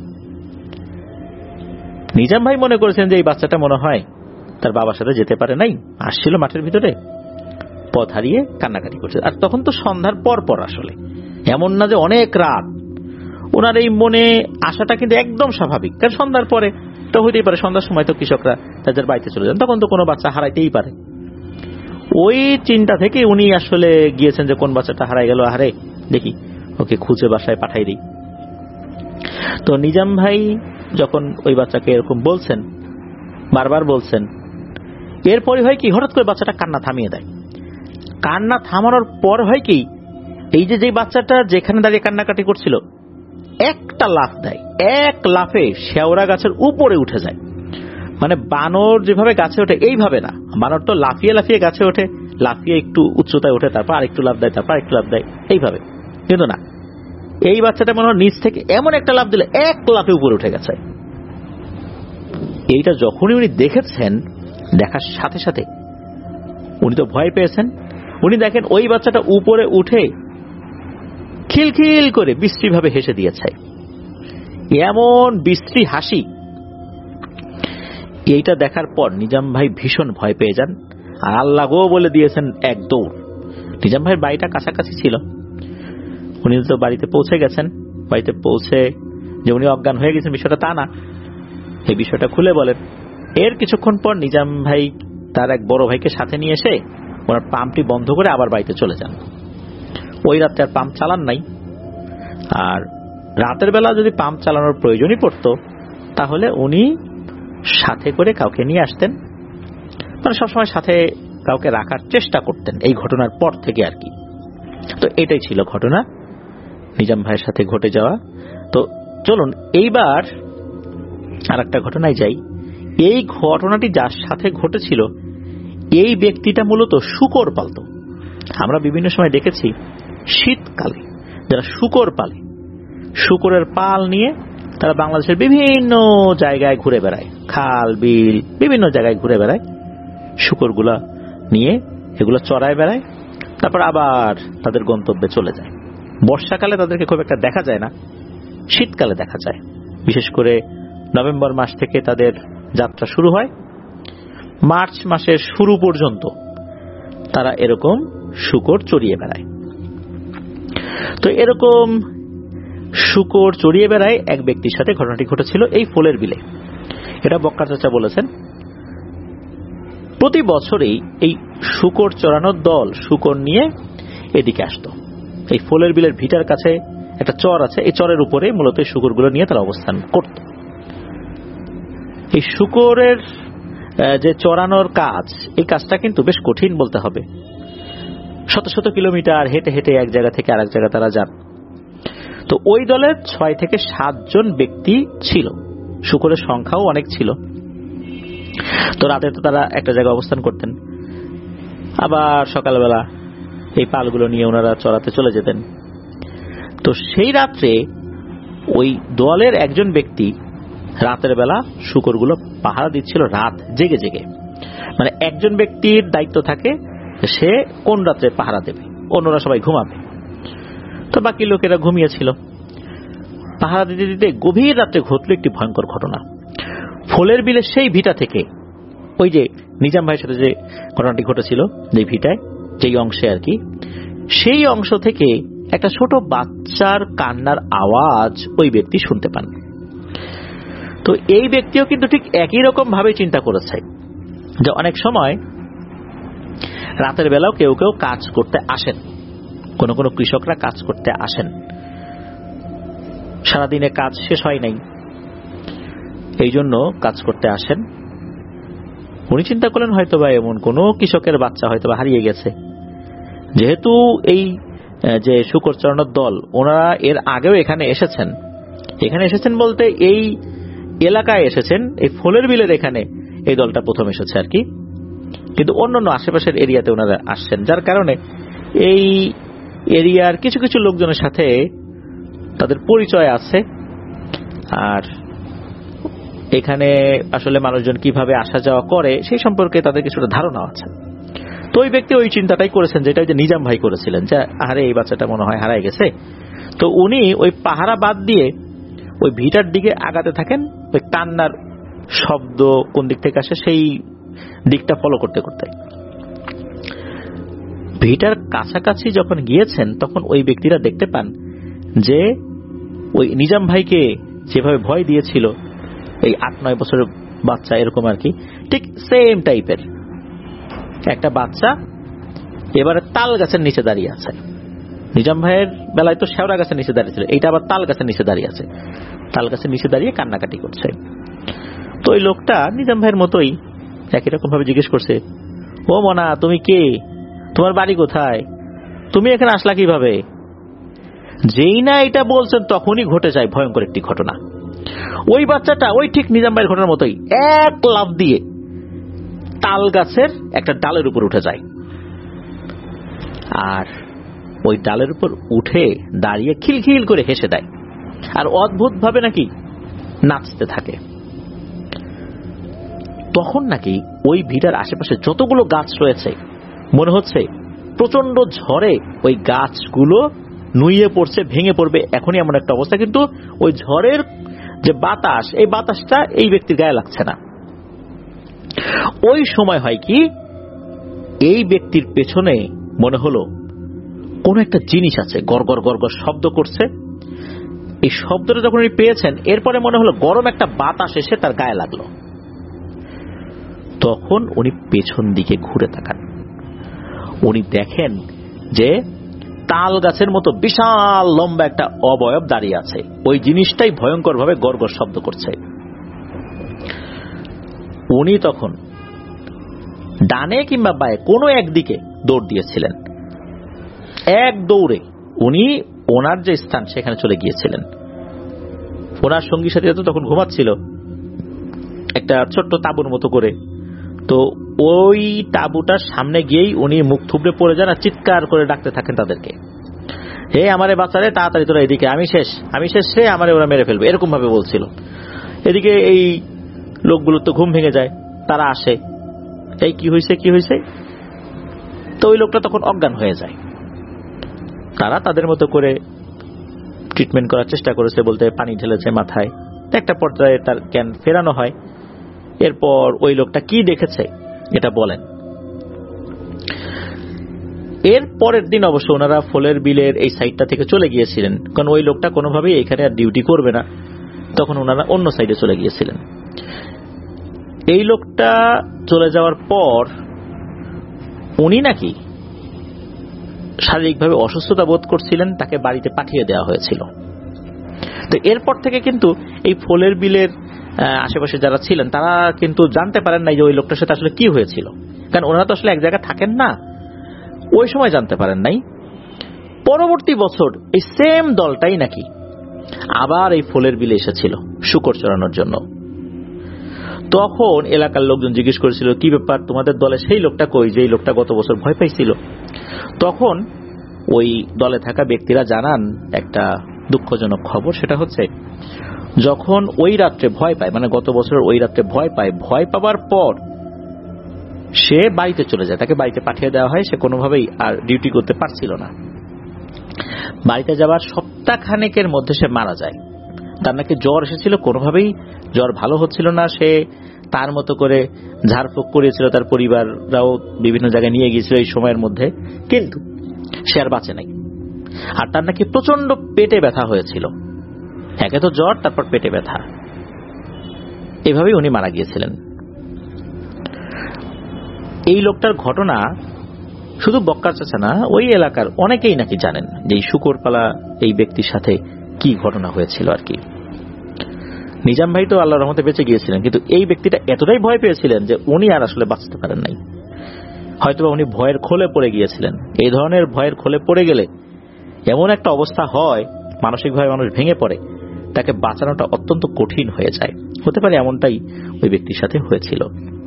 নিজাম ভাই মনে করেছেন যে এই বাচ্চাটা মনে হয় তার বাবার সাথে যেতে পারে নাই, আসছিল মাঠের ভিতরে, পথ হারিয়ে কান্নাকাটি করছে। আর তখন তো সন্ধ্যার পর পর, আসলে এমন না যে অনেক রাত। ওনার এই মনে আসাটা কিন্তু একদম স্বাভাবিক, কারণ সন্ধ্যার পরে তো হইতেই পারে, সন্ধ্যার সময় তো কৃষকরা তাদের বাড়িতে চলে যান, তখন তো কোনো বাচ্চা হারাইতেই পারে। ওই চিন্তা থেকে উনি আসলে গিয়েছেন যে কোন বাচ্চাটা হারাই গেল, আরে দেখি ওকে খুঁজে বাসায় পাঠাই দিই। তো নিজাম ভাই যখন ওই বাচ্চাকে এরকম বলছেন, বারবার বলছেন, এরপরে হয় কি, হঠাৎ করে বাচ্চাটা কান্না থামিয়ে দেয়। কান্না থামানোর পর হয় কি, এই যে যে বাচ্চাটা যেখানে দাঁড়িয়ে কান্নাকাটি করছিল একটা লাফ দেয়, এক লাফে শেওড়া গাছের উপরে উঠে যায়। মানে বানর যেভাবে গাছে ওঠে এইভাবে না, বানর তো লাফিয়ে লাফিয়ে গাছে ওঠে, লাফিয়ে একটু উচ্চতায় ওঠে, তারপর আরেকটু লাফ দেয়, তারপর আরেকটু লাফ দেয়, এইভাবে। কিন্তু না, এই বাচ্চাটা মনে হয় নিচ থেকে এমন একটা লাফ দিলে এক লাফে উপরে উঠে গেছে। এইটা যখনই উনি দেখেছেন, দেখার সাথে সাথে উনি তো ভয় পেয়েছেন। উনি দেখেন ওই বাচ্চাটা উপরে উঠে খিলখিল করে বিশ্রী ভাবে হেসে দিয়েছে, এমন বিশ্রী হাসি। এইটা দেখার পর নিজাম ভাই ভীষণ ভয় পেয়ে যান, আর আল্লাহ গো বলে দিয়েছেন এক দৌড়। নিজাম ভাইয়ের বাড়িটা কাছাকাছি ছিল, উনি তো বাড়িতে পৌঁছে গেছেন। বাড়িতে পৌঁছে যে উনি অজ্ঞান হয়ে গেছেন বিষয়টা তা না, এই বিষয়টা খুলে বলেন। এর কিছুক্ষণ পর নিজাম ভাই তার এক বড় ভাইকে সাথে নিয়ে এসে ওনার পাম্পটি বন্ধ করে আবার বাড়িতে চলে যান। ওই রাতে আর পাম্প চালান নাই। আর রাতের বেলা যদি পাম্প চালানোর প্রয়োজনই পড়তো তাহলে উনি সাথে করে কাউকে নিয়ে আসতেন, মানে সবসময় সাথে কাউকে রাখার চেষ্টা করতেন এই ঘটনার পর থেকে আর কি। তো এটাই ছিল ঘটনা নিজাম ভাইয়ের সাথে ঘটে যাওয়া। তো চলুন এইবার আর একটা ঘটনায় যাই। এই ঘটনাটি যার সাথে ঘটেছিল এই ব্যক্তিটা মূলত শূকর পালত। আমরা বিভিন্ন সময় দেখেছি শীতকালে যারা শূকর পালে, শূকরের পাল নিয়ে তারা বাংলাদেশের বিভিন্ন জায়গায় ঘুরে বেড়ায়, খাল বিল বিভিন্ন জায়গায় ঘুরে বেড়ায়, শূকরগুলা নিয়ে এগুলো চড়ায় বেড়ায়, তারপর আবার তাদের গন্তব্যে চলে যায়। বর্ষাকালে তাদেরকে খুব একটা দেখা যায় না, শীতকালে দেখা যায়। বিশেষ করে নভেম্বর মাস থেকে তাদের যাত্রা শুরু হয়, মার্চ মাসের শুরু পর্যন্ত তারা এরকম শূকর চড়িয়ে বেড়ায়। তো এরকম শূকর চড়িয়ে বেড়ায় এক ব্যক্তির সাথে ঘটনাটি ঘটেছিল এই ফুলের বিলে। এটা বক্কা চাচা বলেছেন প্রতি বছরেই এই শূকর চড়ানোর দল শূকর নিয়ে এদিকে আসতো। এই ফুলের বিলের ভিটার কাছে একটা চর আছে, এই চরের উপরে মূলত এই শূকরগুলো নিয়ে তারা অবস্থান করত। এই শূকরের যে চড়ানোর কাজ, এই কাজটা কিন্তু বেশ কঠিন বলতে হবে। শত শত কিলোমিটার হেঁটে হেঁটে এক জায়গা থেকে আরেক জায়গা তারা যান। তো ওই দলের ছয় থেকে সাতজন ব্যক্তি ছিল, শূকরের সংখ্যাও অনেক ছিল। তো রাতে তো তারা একটা জায়গায় অবস্থান করতেন, আবার সকালবেলা এই পালগুলো নিয়ে ওনারা চড়াতে চলে যেতেন। তো সেই রাত্রে ওই দলের একজন ব্যক্তি রাতের বেলা শূকরগুলো পাহারা দিচ্ছিল, রাত জেগে জেগে। মানে একজন ব্যক্তির দায়িত্ব থাকে সে কোন রাত্রে পাহারা দেবে, অন্যরা সবাই ঘুমাবে। তো বাকি লোকেরা ঘুমিয়েছিল। পাহারা দিতে দিতে গভীর রাত্রে ঘটল একটি ভয়ঙ্কর ঘটনা। ফুলের বিলের সেই ভিটা থেকে, ওই যে নিজাম ভাইয়ের সাথে যে ঘটনাটি ঘটেছিল যে ভিটায়, যেই অংশে আর কি, সেই অংশ থেকে একটা ছোট বাচ্চার কান্নার আওয়াজ ওই ব্যক্তি শুনতে পান। তো এই ব্যক্তিও কিন্তু ঠিক একই রকম ভাবে চিন্তা করেছে যে অনেক সময় রাতের বেলাও কেউ কেউ কাজ করতে আসেন, কোন কোন কৃষকরা কাজ করতে আসেন, সারাদিনে কাজ শেষ হয় নাই, এই জন্য কাজ করতে আসেন। উনি চিন্তা করলেন হয়তো বা এমন কোন কৃষকের বাচ্চা হয়তো বা হারিয়ে গেছে। যেহেতু এই যে শূকর চড়ানোর দল ওনারা এর আগেও এখানে এসেছেন, এখানে এসেছেন বলতে এই এলাকায় এসেছেন, এই ফুলের বিলের এখানে এই দলটা প্রথম এসেছে আর কি, কিন্তু অন্যান্য আশেপাশের এরিয়াতে ওনারা আসছেন, যার কারণে এই এরিয়ার কিছু কিছু লোকজনের সাথে তাদের পরিচয় আছে। আর এখানে আসলে মানুষজন কিভাবে আসা যাওয়া করে সেই সম্পর্কে তাদের কিছুটা ধারণা আছে। তো ওই ব্যক্তি ওই চিন্তাটাই করেছেন যেটা যে নিজাম ভাই করেছিলেন, যে আরে এই বাচ্চাটা মনে হয় হারায় গেছে। তো উনি ওই পাহারা বাদ দিয়ে ওই ভিটার দিকে আগাতে থাকেন, ওই কান্নার শব্দ কোন দিক থেকে আসে সেই দিকটা ফলো করতে করতে। ভিটার কাছাকাছি যখন গিয়েছেন তখন ওই ব্যক্তিরা দেখতে পান যে ওই নিজাম ভাইকে যেভাবে ভয় দিয়েছিল এই আট নয় বছরের বাচ্চা, এরকম আর কি, ঠিক সেম টাইপের একটা বাচ্চা এবারে তাল গাছের নিচে দাঁড়িয়ে আছে। নিজাম ভাইয়ের বেলায় তো শেওড়া গাছের নিচে দাঁড়িয়ে ছিল, এইটা আবার তাল গাছের নিচে দাঁড়িয়ে আছে, তাল গাছের নিচে দাঁড়িয়ে কান্নাকাটি করছে। তো ওই লোকটা নিজাম ভাইয়ের মতোই একই রকম ভাবে জিজ্ঞেস করছে, ও মনা তুমি কে, তোমার বাড়ি কোথায়, তুমি এখানে আসলা কিভাবে? যেই না এটা বলছেন তখনই ঘটে যায় ভয়ঙ্কর একটি ঘটনা। ওই বাচ্চাটা ওই ঠিক নিজাম ভাইয়ের ঘটনার মতোই এক লাফ দিয়ে তাল গাছের একটা ডালের উপর উঠে যায়, আর ওই ডালের উপর উঠে দাঁড়িয়ে খিলখিল করে হেসে দেয়, আর অদ্ভুত ভাবে নাকি নাচতে থাকে। তখন নাকি ওই ভিটার আশেপাশে যতগুলো গাছ রয়েছে মনে হচ্ছে প্রচন্ড ঝড়ে ওই গাছগুলো নুইয়ে পড়ছে, ভেঙে পড়বে এখনই, এমন একটা অবস্থা। কিন্তু ওই ঝড়ের যে বাতাস, এই বাতাসটা এই ব্যক্তির গায়ে লাগছে না। ওই সময় হয় কি, এই ব্যক্তির পেছনে মনে হলো কোন একটা জিনিস আছে, গড়গড় গড়গড় শব্দ করছে। এই শব্দটা যখন উনি পেয়েছেন, এরপরে মনে হলো গরম একটা বাতাস এসে তার গায়ে লাগলো। তখন উনি পেছন দিকে ঘুরে তাকান, উনি দেখেন যে তাল গাছের মতো বিশাল লম্বা একটা অবয়ব দাঁড়িয়ে আছে। ওই জিনিসটাই ভয়ঙ্কর ভাবে গড়গড় শব্দ করছে। উনি তখন ডানে কিংবা বায়ে কোনো একদিকে দৌড় দিয়েছিলেন। এক দৌড়ে উনি ওনার যে স্থান সেখানে চলে গিয়েছিলেন। ওনার সঙ্গী সাথীরা তো তখন ঘুমাচ্ছিল একটা ছোট্ট তাঁবুর মতো করে। তো ওই তাঁবুটার সামনে গিয়েই উনি মুখ থুবড়ে পড়ে যান আর চিৎকার করে ডাকতে থাকেন তাদেরকে, হে আমারে বাঁচারে, তাড়াতাড়ি তোরা এদিকে, আমি শেষ, আমি শেষ রে, আমারে ওরা মেরে ফেলবে, এরকম ভাবে বলছিল। এদিকে এই লোকগুলো তো ঘুম ভেঙে যায়, তারা আসে, এই কি হয়েছে কি হয়েছে। তো ওই লোকটা তখন অজ্ঞান হয়ে যায়। তারা তাদের মতো করে ট্রিটমেন্ট করার চেষ্টা করেছে, বলতে পানি ঢেলেছে মাথায়। একটা পর্যায়ে তার জ্ঞান ফেরানো হয়। এরপর ওই লোকটা কি দেখেছে এটা বলেন। এর পরের দিন অবশ্য ওনারা ফলের বিলের এই সাইডটা থেকে চলে গিয়েছিলেন, কারণ ওই লোকটা কোনোভাবেই এখানে আর ডিউটি করবে না। তখন ওনারা অন্য সাইডে চলে গিয়েছিলেন। এই লোকটা চলে যাওয়ার পর উনি নাকি শারীরিকভাবে অসুস্থতা বোধ করছিলেন, তাকে বাড়িতে পাঠিয়ে দেওয়া হয়েছিল। তো এরপর থেকে কিন্তু এই ফলের বিলের আশেপাশে যারা ছিলেন তারা কিন্তু জানতে পারেন না যে ওই লোকটার সাথে আসলে কি হয়েছিল, কারণ ওনারা তো আসলে এক জায়গায় থাকেন না, ওই সময় জানতে পারেন নাই। পরবর্তী বছর এই সেম দলটাই নাকি আবার এই ফলের বিলে এসেছিল শূকর চড়ানোর জন্য। তখন এলাকার লোকজন জিজ্ঞেস করেছিল, কি ব্যাপার, তোমাদের দলে সেই লোকটা কই যে লোকটা গত বছর ভয় পাইছিল? তখন ওই দলে থাকা ব্যক্তিরা জানান একটা দুঃখজনক খবর। সেটা হচ্ছে, যখন ওই রাত্রে ভয় পায়, মানে গত বছরের ওই রাত্রে ভয় পায়, ভয় পাবার পর সে বাড়িতে চলে যায়, তাকে বাড়িতে পাঠিয়ে দেওয়া হয়। সে কোনোভাবেই আর ডিউটি করতে পারছিল না। বাড়িতে যাবার সপ্তাহ খানেকের মধ্যে সে মারা যায়। তার নাকি জ্বর এসেছিল, কোনোভাবেই জ্বর ভালো হচ্ছিল না। সে তার মতো করে ঝাড়ফুঁক করেছিল, তার পরিবাররাও বিভিন্ন জায়গায় নিয়ে গিয়েছিল এই সময়ের মধ্যে, কিন্তু সে আর বাঁচে নাই। আর তার নাকি প্রচন্ড পেটে ব্যথা হয়েছিল, একে তো জ্বর, তারপর পেটে ব্যথা, এভাবেই উনি মারা গিয়েছিলেন। এই লোকটার ঘটনা শুধু বক্কার চাচা না, ওই এলাকার অনেকেই নাকি জানেন যে এই শুকরপালা এই ব্যক্তির সাথে কি ঘটনা হয়েছিল আর কি। নিজাম ভাই তো আল্লাহর রহমতে বেঁচে গিয়েছিলেন, কিন্তু এই ব্যক্তিটা এতটাই ভয় পেয়েছিলেন যে উনি আর আসলে বাঁচতে পারেন নাই। হয়তোবা উনি ভয়ের খোলে পড়ে গিয়েছিলেন। এই ধরনের ভয়ের খোলে পড়ে গেলে এমন একটা অবস্থা হয়, মানসিকভাবে মানুষ ভেঙে পড়ে, তাকে বাঁচানোটা অত্যন্ত কঠিন হয়ে যায়। হতে পারে এমনটাই ওই ব্যক্তির সাথে হয়েছিল।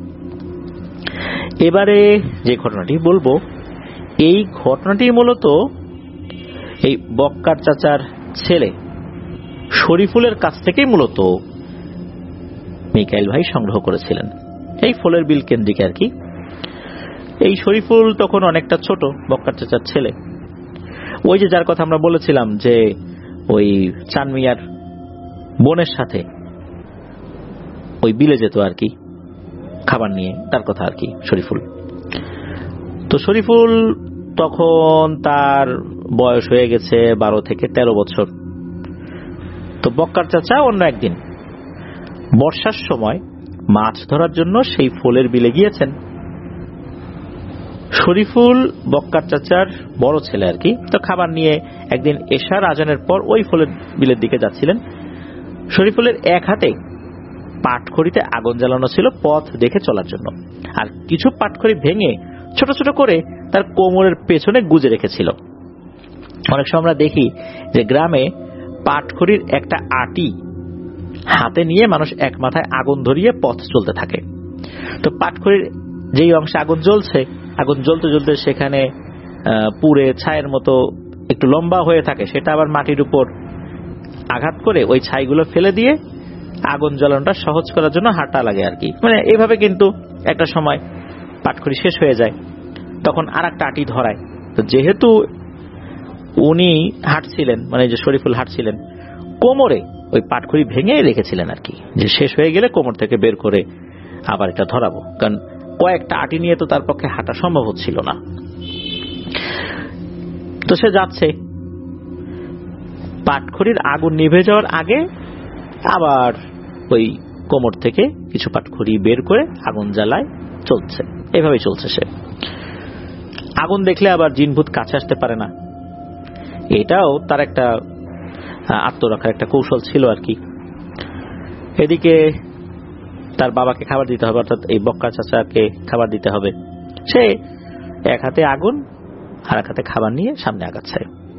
এবারে যে ঘটনাটি বলবো, এই ঘটনাটি মূলত এই বক্কার চাচার ছেলে শরীফুলের কাছ থেকেই মূলত মিকাইল ভাই সংগ্রহ করেছিলেন, এই ফলের বিল কেন্দ্রিক আর কি। এই শরীফুল তখন অনেকটা ছোট, বক্কার চাচার ছেলে। ওই যে যার কথা আমরা বলেছিলাম যে ওই চানমিয়ার বোনের সাথে ওই বিলে যেত আর কি খাবার নিয়ে, তার কথা আর কি শরীফুল। তো শরীফুল তখন তার বয়স হয়ে গেছে বারো থেকে তেরো বছর। তো বক্কার চাচা অন্য একদিন বর্ষার সময় মাছ ধরার জন্য সেই ফলের বিলে গিয়েছেন। শরীফুল বক্কার চাচার বড় ছেলে আর কি। তো খাবার নিয়ে একদিন এশার আজানের পর ওই ফলের বিলের দিকে যাচ্ছিলেন। শরীফুলের এক হাতে পাটখড়িতে আগুন জ্বালানো ছিল পথ দেখে চলার জন্য, আর কিছু পাটখড়ি ভেঙে ছোট ছোট করে তার কোমরের পেছনে গুজে রেখেছিল। অনেক সময় আমরা দেখি যে গ্রামে পাটখড়ির একটা আটি হাতে নিয়ে মানুষ এক মাথায় আগুন ধরিয়ে পথ চলতে থাকে। তো পাটখড়ির যেই অংশে আগুন জ্বলছে, আগুন জ্বলতে জ্বলতে সেখানে পুড়ে ছায়ের মতো একটু লম্বা হয়ে থাকে, সেটা আবার মাটির উপর আঘাত করে ওই ছাইগুলো ফেলে দিয়ে আগুন জ্বালানোটা সহজ করার জন্য হাঁটা লাগে আর কি। মানে এইভাবে কিন্তু একটা সময় পাটখড়ি শেষ হয়ে যায়, তখন আর একটা আটি ধরায়। তো যেহেতু উনি হাঁটছিলেন, মানে যে শরীফুল হাঁটছিলেন, কোমরে ওই পাটখড়ি ভেঙে রেখেছিলেন আর কি, যে শেষ হয়ে গেলে কোমর থেকে বের করে আবার এটা ধরাবো, কারণ কয়েকটা আটি নিয়ে তো তার পক্ষে হাঁটা সম্ভব হচ্ছিল না। তো সে যাচ্ছে, পাটখড়ির আগুন নিভে যাওয়ার আগে আবার ওই কোমর থেকে কিছু পাটখড়ি বের করে আগুন জ্বালায় চলছে, এভাবেই চলছে সে। আগুন দেখলে আবার জিনভূত কাছে আসতে পারে না, এটাও তার একটা আত্মরক্ষার একটা কৌশল ছিল আর কি। এদিকে তার বাবাকে খাবার দিতে হবে, অর্থাৎ এই বক্কা চাচাকে খাবার দিতে হবে। সে এক হাতে আগুন আর এক হাতে খাবার নিয়ে সামনে আগাচ্ছে।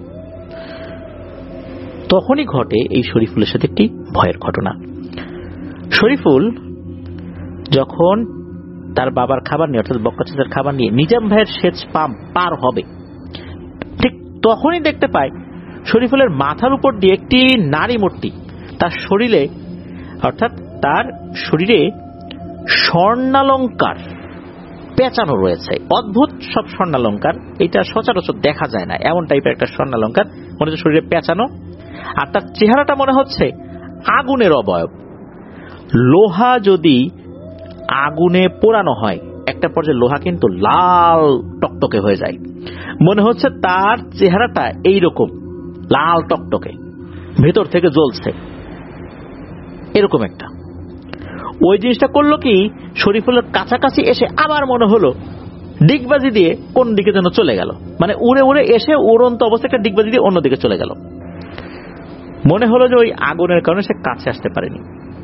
তখনই ঘটে এই শরীফুলের সাথে একটি ভয়ের ঘটনা। শরীফুল যখন তার বাবার খাবার নিয়ে, অর্থাৎ বক্কা চাচার খাবার নিয়ে নিজাম ভাইয়ের সেচ পাম্প পার হবে, ঠিক তখনই দেখতে পায় শরীফুলের মাথার উপর দিয়ে একটি নারী মূর্তি তার শরীরে, অর্থাৎ তার শরীরে স্বর্ণালঙ্কার পেঁচানো রয়েছে। অদ্ভুত সব স্বর্ণালঙ্কার, এটা সচরাচর দেখা যায় না, এমন টাইপের একটা স্বর্ণালঙ্কার মনে হচ্ছে শরীরে পেঁচানো। আর তার চেহারাটা মনে হচ্ছে আগুনের অবয়ব। লোহা যদি আগুনে পোড়ানো হয় একটা পর্যায়ে লোহা কিন্তু লাল টকটকে হয়ে যায়, মনে হচ্ছে তার চেহারাটা এইরকম লাল টকটকে, ভেতর থেকে জ্বলছে এরকম একটা। ওই জিনিসটা করলো কি, শরীফুলের কাছাকাছি এসে আবার মনে হলো ডিগবাজি দিয়ে কোন দিকে যেন চলে গেল, মানে উড়ে উড়ে এসে উড়ন্ত অবস্থায় একটা ডিগবাজি দিয়ে অন্যদিকে চলে গেল। মনে হলো যে ওই আগুনের কারণে সে কাছে আসতে পারেনি।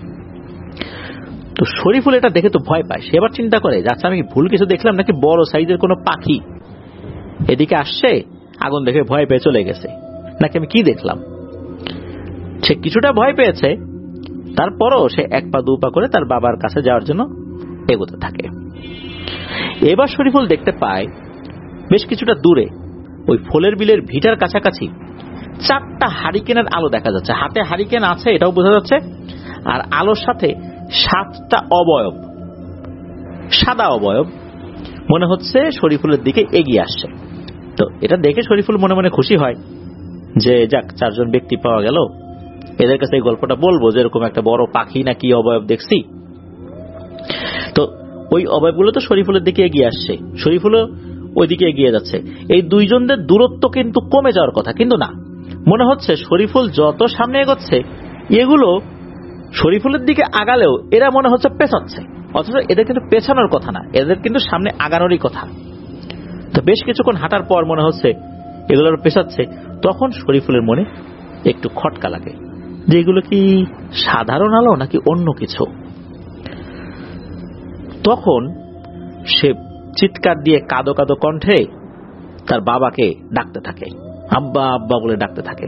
তো শরীফুল এটা দেখে তো ভয় পায়। সে এবার চিন্তা করে, আচ্ছা আমি ভুল কিছু দেখলাম নাকি, বড় সাইজের কোনো পাখি এদিকে আসছে, আগুন দেখে ভয় পেয়ে চলে গেছে, নাকি আমি কি দেখলাম। সে কিছুটা ভয় পেয়েছে, তারপরও সে এক পা দু পা করে তার বাবার কাছে যাওয়ার জন্য এগোতে থাকে। এবার শরীফুল দেখতে পায় বেশ কিছুটা দূরে ওই ফুলের বিলের ভিটার কাছাকাছি চারটা হারিকেনের আলো দেখা যাচ্ছে। হাতে হারিকেন আছে এটাও বোঝা যাচ্ছে, আর আলোর সাথে সাতটা অবয়ব, সাদা অবয়ব মনে হচ্ছে শরীফুলের দিকে এগিয়ে আসছে। তো এটা দেখে শরীফুল মনে মনে খুশি হয় যে যাক, চারজন ব্যক্তি পাওয়া গেল, এদের কাছে এই গল্পটা বলবো যে এরকম একটা বড় পাখি না কি অবয়ব দেখছি। তো ওই অবয়বগুলো তো শরীফুলের দিকে এগিয়ে আসছে, শরীফুলও ওই দিকে এগিয়ে যাচ্ছে। এই দুইজনদের দূরত্ব কিন্তু কমে যাওয়ার কথা, কিন্তু না, মনে হচ্ছে শরীফুল যত সামনে এগোচ্ছে এগুলো শরীফুলের দিকে আগালেও এরা মনে হচ্ছে পেছাচ্ছে, অথচ এদের কিন্তু পেছানোর কথা না, এদের কিন্তু সামনে আগানোরই কথা। তো বেশ কিছুক্ষণ হাঁটার পর মনে হচ্ছে এগুলোর পেছাচ্ছে। তখন শরীফুলের মনে একটু খটকা লাগে যে এগুলো কি সাধারণ আলো নাকি অন্য কিছু। তখন সে চিৎকার দিয়ে কাঁদো কাঁদো কণ্ঠে তার বাবাকে ডাকতে থাকে, আব্বা আব্বা বলে ডাকতে থাকে।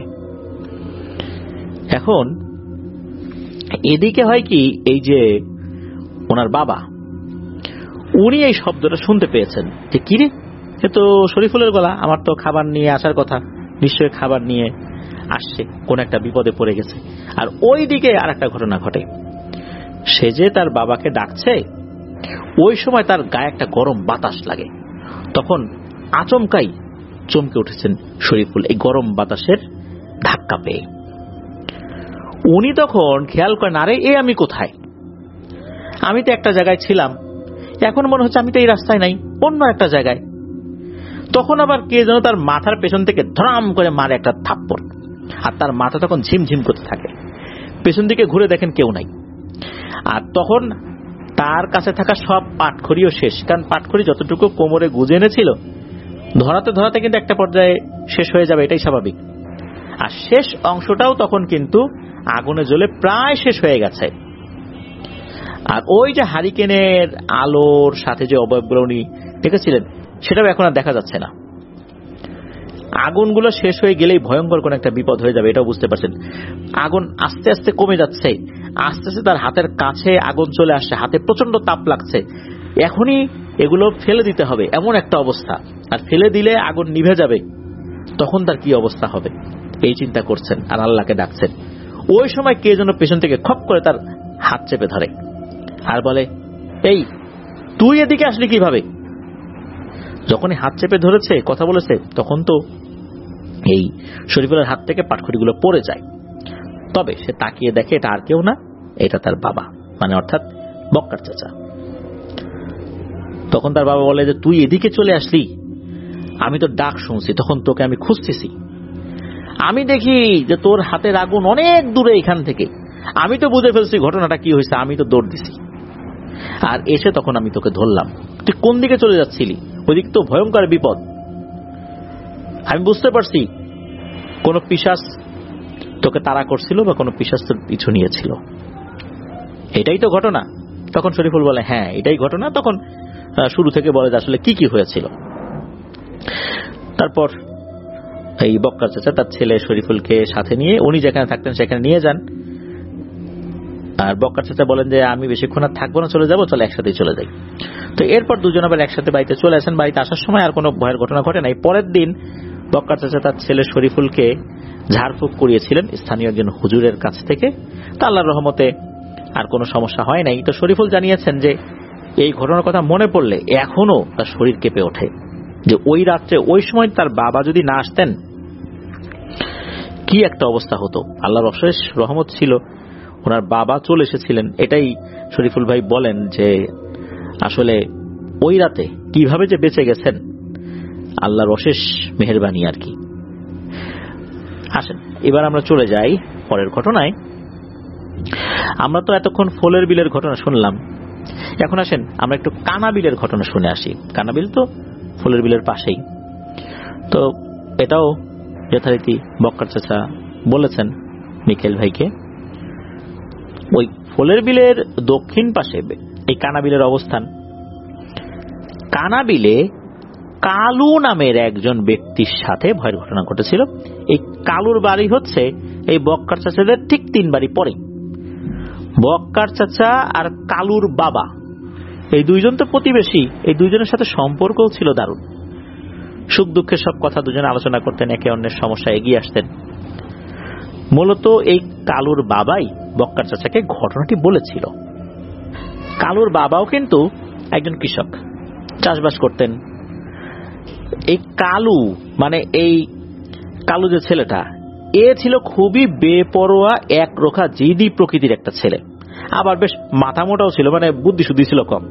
এখন এদিকে হয় কি, এই যে ওনার বাবা, উনি এই শব্দটা শুনতে পেয়েছেন যে কিরে, এ তো শরীফুলের গলা, আমার তো খাবার নিয়ে আসার কথা, নিশ্চয়ই খাবার নিয়ে আসছে, কোন একটা বিপদে পড়ে গেছে। আর ওই দিকে আর একটা ঘটনা ঘটে, সে যে তার বাবাকে ডাকছে ওই সময় তার গায়ে একটা গরম বাতাস লাগে। তখন আচমকাই চমকে উঠেছেন শরীফুল এই গরম বাতাসের ধাক্কা পেয়ে। উনি তখন খেয়াল করেন, আরে এ আমি কোথায়, আমি তো একটা জায়গায় ছিলাম, এখন মনে হচ্ছে আমি তো এই রাস্তায় নাই, অন্য একটা জায়গায়। তখন আবার কে যেন তার মাথার পেছন থেকে ধরাম করে মারে একটা থাপ্পড়, আর তার মাথা তখন ঝিমঝিম করতে থাকে। পেছন দিকে ঘুরে দেখেন কেউ নাই। আর তখন তার কাছে থাকা সব পাটখড়িও শেষ, কারণ পাটখড়ি যতটুকু কোমরে গুজে এনেছিল ধরাতে ধরাতে কিন্তু একটা পর্যায়ে শেষ হয়ে যাবে, এটাই স্বাভাবিক। আর শেষ অংশটাও তখন কিন্তু আগুনে জ্বলে প্রায় শেষ হয়ে গেছে। আর ওই যে হারিকেনের আলোর সাথে যে অবয়বগুলো উনি দেখেছিলেন সেটাও এখন আর দেখা যাচ্ছে না। আগুনগুলো শেষ হয়ে গেলেই ভয়ঙ্কর কোন একটা বিপদ হয়ে যাবে, এটাও বুঝতে পারছেন। আগুন আস্তে আস্তে কমে যাচ্ছে, আস্তে আস্তে তার হাতের কাছে আগুন চলে আসছে, হাতে প্রচন্ড তাপ লাগছে, এখনই এগুলো ফেলে দিতে হবে এমন একটা অবস্থা। আর ফেলে দিলে আগুন নিভে যাবে, তখন তার কি অবস্থা হবে এই চিন্তা করছেন আর আল্লাহকে ডাকছেন। ওই সময় কে যেন পেছন থেকে খপ করে তার হাত চেপে ধরে আর বলে, এই তুই এদিকে আসলি কিভাবে? যখনই হাত চেপে ধরেছে, কথা বলেছে, তখন তো এই শরীফুলের হাত থেকে পাটখড়িগুলো পড়ে যায়। তবে সে তাকিয়ে দেখে এটা আর কেউ না, এটা তার বাবা, মানে অর্থাৎ বক্কার চাচা। তখন তার বাবা বলে যে তুই এদিকে চলে আসলি, আমি তো ডাক শুনছি, তখন তোকে আমি খুঁজতেছি, আমি দেখি যে তোর হাতের আগুন অনেক দূরে এখান থেকে, আমি তো বুঝে ফেলছি ঘটনাটা কি হয়েছে, আমি তো দৌড় দিছি, আর এসে তখন আমি তোকে ধরলাম। তুই কোন দিকে চলে যাচ্ছিলি? ওইদিক তো ভয়ঙ্কর বিপদ, আমি বুঝতে পারছি কোন পিশাচ তোকে তাড়া করছিল বা কোন পিশাচ তোর পিছু নিয়েছিল, এটাই তো ঘটনা। তখন শরীফুল বলে হ্যাঁ এটাই ঘটনা। তখন শুরু থেকে বলে যে আসলে কি কি হয়েছিল। তারপর এই বক্কার চাচা তার ছেলে শরীফুলকে সাথে নিয়ে উনি যেখানে থাকতেন সেখানে নিয়ে যান। আর বক্কার চাচা বলেন যে আমি বেশিক্ষণ আর থাকবো না, চলে যাবো, চলে একসাথেই চলে যাই। তো এরপর দুজন আবার একসাথে বাড়িতে চলে আসেন। বাড়িতে আসার সময় আর কোনো ভয়ের ঘটনা ঘটে নাই। পরের দিন বক্কার চাচা তার ছেলে শরীফুলকে ঝাড়ফুঁক করিয়েছিলেন স্থানীয় একজন হুজুরের কাছ থেকে। তা আল্লাহর রহমতে আর কোনো সমস্যা হয় নাই। তো শরীফুল জানিয়েছেন যে এই ঘটনার কথা মনে পড়লে এখনো তার শরীর কেঁপে ওঠে, যে ওই রাত্রে ওই সময় তার বাবা যদি না আসতেন কি একটা অবস্থা হতো। আল্লাহর অশেষ রহমত ছিল ওনার বাবা চলে এসেছিলেন। এটাই শরীফুল ভাই বলেন যে আসলে ওই রাতে কিভাবে যে বেঁচে গেছেন আল্লাহর অশেষ মেহেরবানি আর কি। আসেন এবার আমরা চলে যাই পরের ঘটনায়। আমরা তো এতক্ষণ ফলের বিলের ঘটনা শুনলাম, এখন আসেন আমরা একটু কানাবিলের ঘটনা শুনে আসি। কানাবিল তো ফুলের বিলের পাশেই। তো এটাও যথারীতি বক্কার চাচা বলেছেন মিকেল ভাইকে। ওই ফুলের বিলের দক্ষিণ পাশে এই কানাবিলের অবস্থান। কানাবিলে কালু নামের একজন ব্যক্তির সাথে ভয়ের ঘটনা ঘটেছিল। এই কালুর বাড়ি হচ্ছে এই বক্কার চাচাদের ঠিক তিন বাড়ি পরে। বক্কার চাচা আর কালুর বাবা এই দুইজন তো প্রতিবেশী, এই দুইজনের সাথে সম্পর্কও ছিল দারুণ। সুখ দুঃখের সব কথা দুজনে আলোচনা করতেন, একে অন্যের সমস্যা এগিয়ে আসতেন। মূলত এই কালুর বাবাই বক্কার চাচাকে ঘটনাটি বলেছিল। কালুর বাবাও কিন্তু একজন কৃষক, চাষবাস করতেন। এই কালু মানে এই কালু যে ছেলেটা, এ ছিল খুবই বেপরোয়া একরোখা জিদি প্রকৃতির একটা ছেলে। আবার বেশ মাথা মোটাও ছিল, মানে বুদ্ধি শুদ্ধি ছিল কম।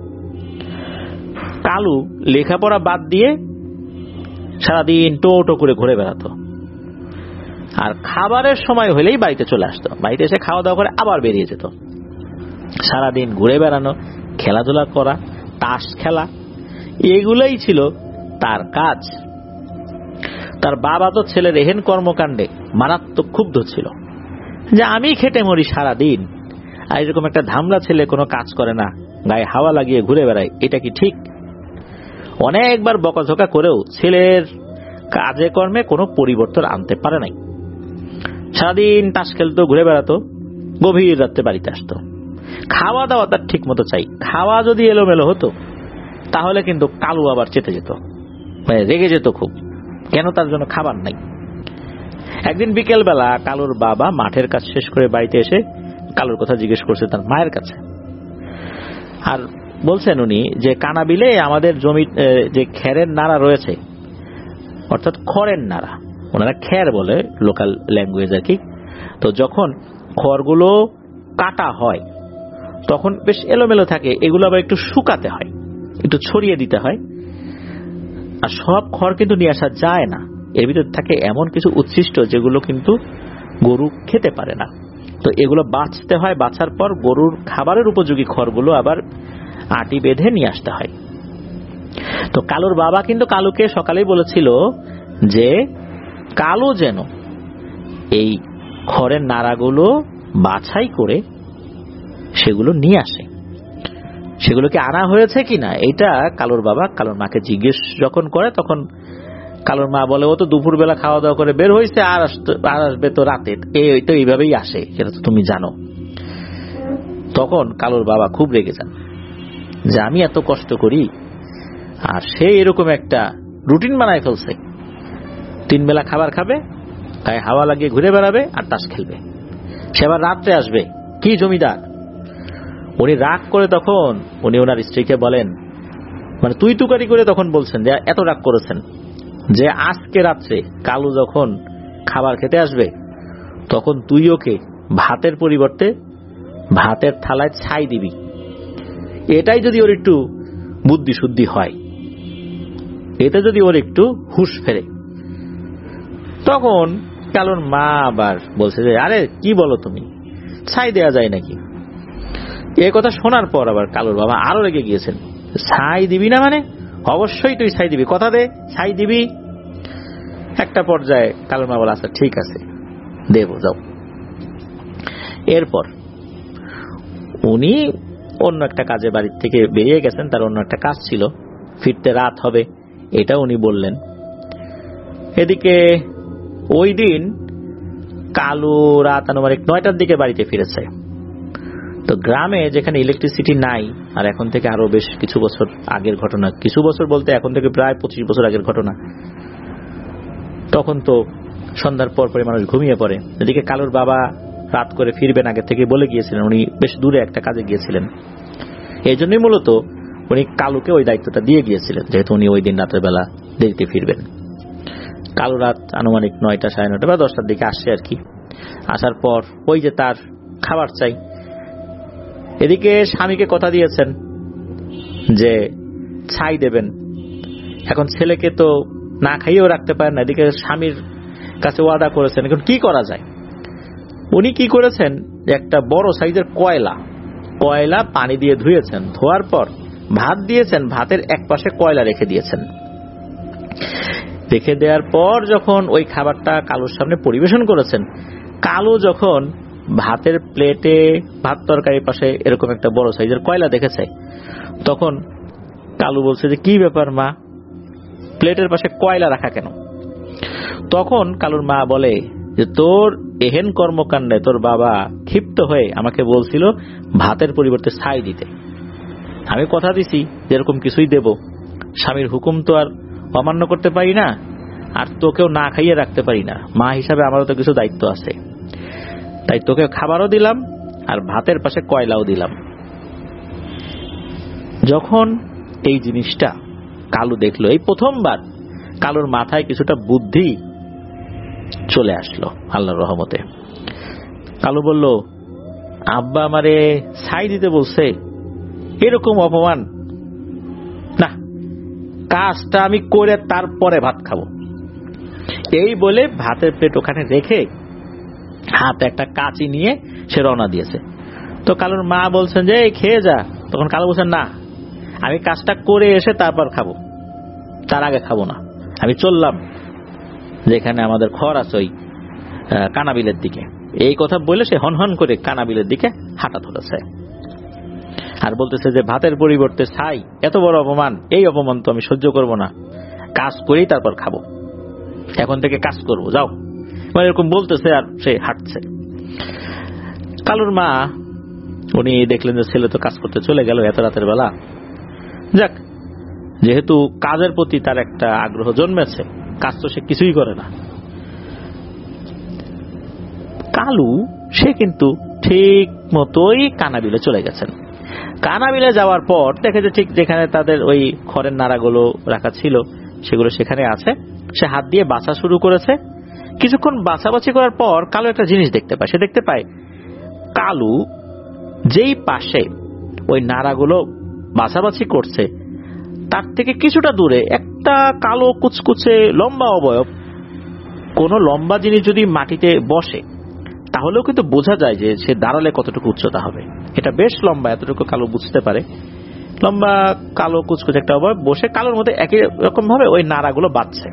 কালু লেখাপড়া বাদ দিয়ে সারাদিন টো টো করে ঘুরে বেড়াতো, আর খাবারের সময় হলেই বাড়িতে চলে আসতো। বাড়িতে এসে খাওয়া দাওয়া করে আবার বেরিয়ে যেত। সারাদিন ঘুরে বেড়ানো, খেলাধুলা করা, তাস খেলা, এগুলোই ছিল তার কাজ। তার বাবা তো ছেলের এহেন কর্মকাণ্ডে মারাত্মক ক্ষুব্ধ ছিল যে আমি খেটে মরি সারাদিন, আর এরকম একটা ধামলা ছেলে কোনো কাজ করে না, গায়ে হাওয়া লাগিয়ে ঘুরে বেড়ায়, এটা কি ঠিক? অনেকবার বকাঝকা করেও ছেলের কাজে কর্মে কোনো পরিবর্তন আনতে পারে নাই। সারাদিন তাস খেলতো, ঘুরে বেড়াতো, গভীর রাত্রে বাড়িতে আসতো। খাওয়া দাওয়া তার ঠিক মতো চাই। খাওয়া যদি এলোমেলো হতো তাহলে কিন্তু কালু আবার চেতে যেত, মানে রেগে যেত খুব, কেন তার জন্য খাবার নাই। একদিন বিকেল বেলা কালুর বাবা মাঠের কাজ শেষ করে বাড়িতে এসে কালুর কথা জিজ্ঞেস করছে তার মায়ের কাছে। আর বলছেন উনি যে কানাবিলে আমাদের জমি যে খেরের নাড়া রয়েছে, অর্থাৎ খড়ের নাড়া, ওনারা খের বলে লোকাল ল্যাঙ্গুয়েজ আর কি। তো যখন খড়গুলো কাটা হয় তখন বেশ এলোমেলো থাকে, এগুলো আবার একটু শুকাতে হয়, একটু ছড়িয়ে দিতে হয়। আর সব খড় কিন্তু নিয়ে আসা যায় না, এর ভিতর থাকে এমন কিছু উচ্ছিষ্ট যেগুলো কিন্তু গরু খেতে পারে না। তো এগুলো বাছতে হয়, বাছার পর গরুর খাবারের উপযোগী খড়গুলো আবার আটি বেঁধে নিয়ে আসতে হয়। তো কালুর বাবা কিন্তু কালুকে সকালেই বলেছিল যে কালু যেন এই খড়ের নাড়াগুলো বাছাই করে সেগুলো নিয়ে আসে। সেগুলোকে আনা হয়েছে কিনা এটা কালুর বাবা কালুর মাকে জিজ্ঞেস যখন করে, তখন কালুর মা বলে ও তো দুপুর বেলা খাওয়া দাওয়া করে বের হয়েছে, আর আসবে তো রাতে, এই তো এইভাবেই আসে, সেটা তো তুমি জানো। তখন কালুর বাবা খুব রেগে যান যে আমি এত কষ্ট করি আর সে এরকম একটা রুটিন বানায় ফেলছে, তিন বেলা খাবার খাবে, গায়ে হাওয়া লাগিয়ে ঘুরে বেড়াবে আর তাস খেলবে, সে আবার রাত্রে আসবে, কি জমিদার। উনি রাগ করে তখন উনি ওনার স্ত্রীকে বলেন, মানে তুই তুকারি করে তখন বলছেন যে এত রাগ করেছেন যে আজকে রাত্রে কালু যখন খাবার খেতে আসবে তখন তুই ওকে ভাতের পরিবর্তে ভাতের থালায় ছাই দিবি, এটাই যদি ওর একটু বুদ্ধি শুদ্ধি হয়, এতে যদি ওর একটু হুঁশ ফেরে। তখন কালুর মা আবার বলছে যে আরে কি বলো তুমি, ছাই দেয়া যায় নাকি? এ কথা শোনার পর আবার কালুর বাবা আরো রেগে গিয়েছেন, ছাই দিবি না মানে? অবশ্যই তুই ছাই দিবি, কথা দে ছাই দিবি। একটা পর্যায়ে কালুর মা বলে আচ্ছা ঠিক আছে দেব, যাও। এরপর উনি অন্য একটা কাজে বাড়ির থেকে বেরিয়ে গেছেন, তার অন্য একটা কাজ ছিল, ফিরতে রাত হবে এটা উনি বললেন। এদিকে ওই দিন কালু রাত আনুমানিক নয়টার দিকে বাড়িতে ফিরেছে। তো গ্রামে যেখানে ইলেকট্রিসিটি নাই, আর এখন থেকে আরো বেশ কিছু বছর আগের ঘটনা, কিছু বছর বলতে এখন থেকে প্রায় পঁচিশ বছর আগের ঘটনা, তখন তো সন্ধ্যার পর পরে মানুষ ঘুমিয়ে পড়ে। এদিকে কালুর বাবা রাত করে ফিরবেন আগে থেকে বলে গিয়েছিলেন, উনি বেশ দূরে একটা কাজে গিয়েছিলেন। এই জন্যই মূলত উনি কালুকে ওই দায়িত্বটা দিয়ে গিয়েছিলেন, যেহেতু উনি ওই দিন রাতের বেলা দেরিতে ফিরবেন। কালু রাত আনুমানিক নয়টা সাড়ে নয়টা বা দশটার দিকে আসছে আর কি। আসার পর ওই যে তার খাবার চাই, এদিকে স্বামীকে কথা দিয়েছেন যে ছাই দেবেন, এখন ছেলেকে তো না খাইয়েও রাখতে পারেন না, এদিকে স্বামীর কাছে ওয়াদা করেছেন, এখন কি করা যায়? উনি কি করেছেন, একটা বড় সাইজের কয়লা কয়লা পানি দিয়ে ধুয়েছেন, ধোয়ার পর ভাত দিয়েছেন, ভাতের এক পাশে কয়লা রেখে দিয়েছেন। রেখে দেওয়ার পর যখন ওই খাবারটা কালুর সামনে পরিবেশন করেছেন, কালু যখন ভাতের প্লেটে ভাত তরকারির পাশে এরকম একটা বড় সাইজের কয়লা দেখেছে, তখন কালু বলছে যে কি ব্যাপার মা, প্লেটের পাশে কয়লা রাখা কেন? তখন কালুর মা বলে যে তোর এহেন কর্মকাণ্ডে তোর বাবা ক্ষিপ্ত হয়ে আমাকে বলছিল ভাতের পরিবর্তে ছাই দিতে। আমি কথা দিছি যেরকম কিছুই দেব, স্বামীর হুকুম তো আর অমান্য করতে পারি না, আর তোকেও না খাইয়ে রাখতে পারি না, মা হিসাবে আমারও তো কিছু দায়িত্ব আছে, তাই তোকে খাবারও দিলাম আর ভাতের পাশে কয়লাও দিলাম। যখন এই জিনিসটা কালু দেখলো, এই প্রথমবার কালুর মাথায় কিছুটা বুদ্ধি চলে আসলো আল্লাহর রহমতে। কালু বলল, আব্বা আমারে ছাই দিতে বলছে, এরকম অপমান না, কাজটা আমি করে তারপরে ভাত খাবো। এই বলে ভাতের প্লেট ওখানে রেখে হাতে একটা কাঁচি নিয়ে সে রওনা দিয়েছে। তো কালুর মা বলছেন যে খেয়ে যা, তখন কালু বলছেন না, আমি কাজটা করে এসে তারপর খাবো, তার আগে খাবো না। আমি চললাম যেখানে আমাদের ঘর আছে ওই কানাবিলের দিকে। এই কথা বলে সে হন হন করে কানাবিলের দিকে হাঁটা ধরেছে আর বলতেছে যে ভাতের পরিবর্তে ছাই, এত বড় অপমান, এই অপমান তো আমি সহ্য করব না, কাজ করেই তারপর খাবো, এখন থেকে কাজ করবো, যাও, মানে এরকম বলতেছে আর সে হাঁটছে। কালুর মা উনি দেখলেন যে ছেলে তো কাজ করতে চলে গেল এত রাতের বেলা, যাক, যেহেতু কাজের প্রতি তার একটা আগ্রহ জন্মেছে, কাজ তো সে কিছুই করে না। কালু সে কিন্তু ঠিক মতোই কানাবিলে চলে গেছেন। কানাবিলে যাওয়ার পর দেখে যে ঠিক যেখানে তাদের ওই খড়ের নাড়াগুলো রাখা ছিল সেগুলো সেখানে আছে, সে হাত দিয়ে বাছা শুরু করেছে। কিছুক্ষণ বাছাবাছি করার পর কালু একটা জিনিস দেখতে পায়। সে দেখতে পায় কালু যেই পাশে ওই নাড়াগুলো বাছাবাছি করছে তার থেকে কিছুটা দূরে একটা কালো কুচকুচে লম্বা অবয়ব, কোন লম্বা জিনিস যদি মাটিতে বসে তাহলেও কিন্তু বোঝা যায় যে সে দাঁড়ালে কতটুকু উচ্চতা হবে। এটা বেশ লম্বা, এতটুকু কালো বুঝতে পারে। লম্বা কালো কুচকুচে একটা অবয়ব বসে কালোর মধ্যে একই রকম ভাবে ওই নাড়াগুলো বাজছে।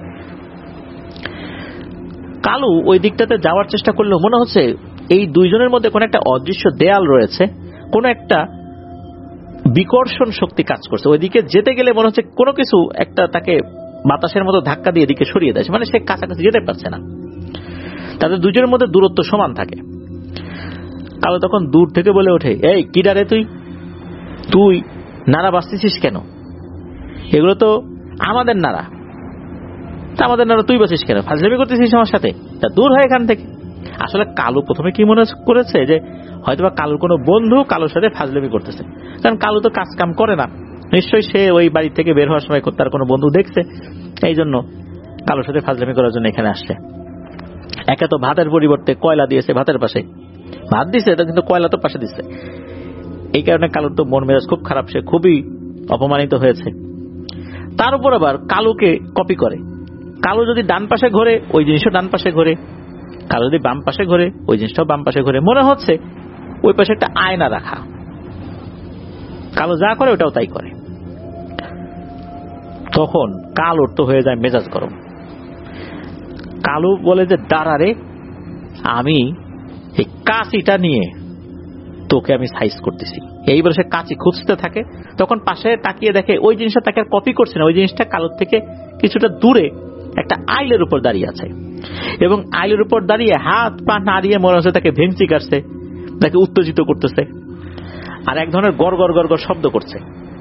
কালু ওই দিকটাতে যাওয়ার চেষ্টা করলেও মনে হচ্ছে এই দুইজনের মধ্যে কোন একটা অদৃশ্য দেয়াল রয়েছে, কোন একটা বিকর্ষণ শক্তি কাজ করছে। ওইদিকে যেতে গেলে মনে হচ্ছে কোনো কিছু একটা তাকে বাতাসের মতো ধাক্কা দিয়ে এদিকে সরিয়ে দেয়, মানে সে কাছাকাছি যেতে পারছে না। তাদের দুজনের মধ্যে দূরত্ব সমান থাকে। কালু তখন দূর থেকে বলে ওঠে, এই কিডা রে তুই, তুই নাড়া বাঁচতেছিস কেন? এগুলো তো আমাদের নাড়া, তা আমাদের নাড়া তুই বাঁচিস কেন? ফাজলামি করতেছিস আমার সাথে, তা দূর হয় এখান থেকে। আসলে কালু প্রথমে কি মনে করেছে যে হয়তোবা কালুর কোনো বন্ধু কালুর সাথে ফাজলামি করতেছে, কারণ কালু তো কাজ কাম করে না, নিশ্চয়ই সে ওই বাড়ি থেকে বের হওয়ার সময় তার কোনো বন্ধু দেখছে, এই জন্য কালুর সাথে ফাজলামি করার জন্য এখানে আসছে। একে তো ভাতের পরিবর্তে কয়লা দিয়েছে, ভাতের পাশে ভাত দিছে, এটা কিন্তু কয়লা তো পাশে দিচ্ছে। এই কারণে কালুর তো মন মেজাজ খুব খারাপ, সে খুবই অপমানিত হয়েছে। তার উপর আবার কালুকে কপি করে। কালু যদি ডান পাশে ঘোরে ওই জিনিসও ডান পাশে ঘোরে, কালু যদি বাম পাশে ঘোরে ওই জিনিসটাও বাম পাশে ঘোরে। মনে হচ্ছে ওই পাশে একটা আয়না রাখা, কালু যা করে ওটাও তাই করে। তখন কালুর তো হয়ে যায় মেজাজ গরম। কালু বলে যে দাঁড়া রে, আমি এই কাঁচিটা নিয়ে তোকে আমি সাইজ করতেছি। এই বলে সে কাঁচি খুঁজতে থাকে। তখন পাশে তাকিয়ে দেখে ওই জিনিসটা তাকে কপি করছে না, ওই জিনিসটা কালুর থেকে কিছুটা দূরে একটা আইলের উপর দাঁড়িয়ে আছে এবং আইলের উপর দাঁড়িয়ে হাত পা নাড়িয়ে মনে হচ্ছে তাকে ভেঙচি কাটছে, তাকে উত্তেজিত করতেছে আর এক ধরনের গড় গড় গড় গড় শব্দ করছে।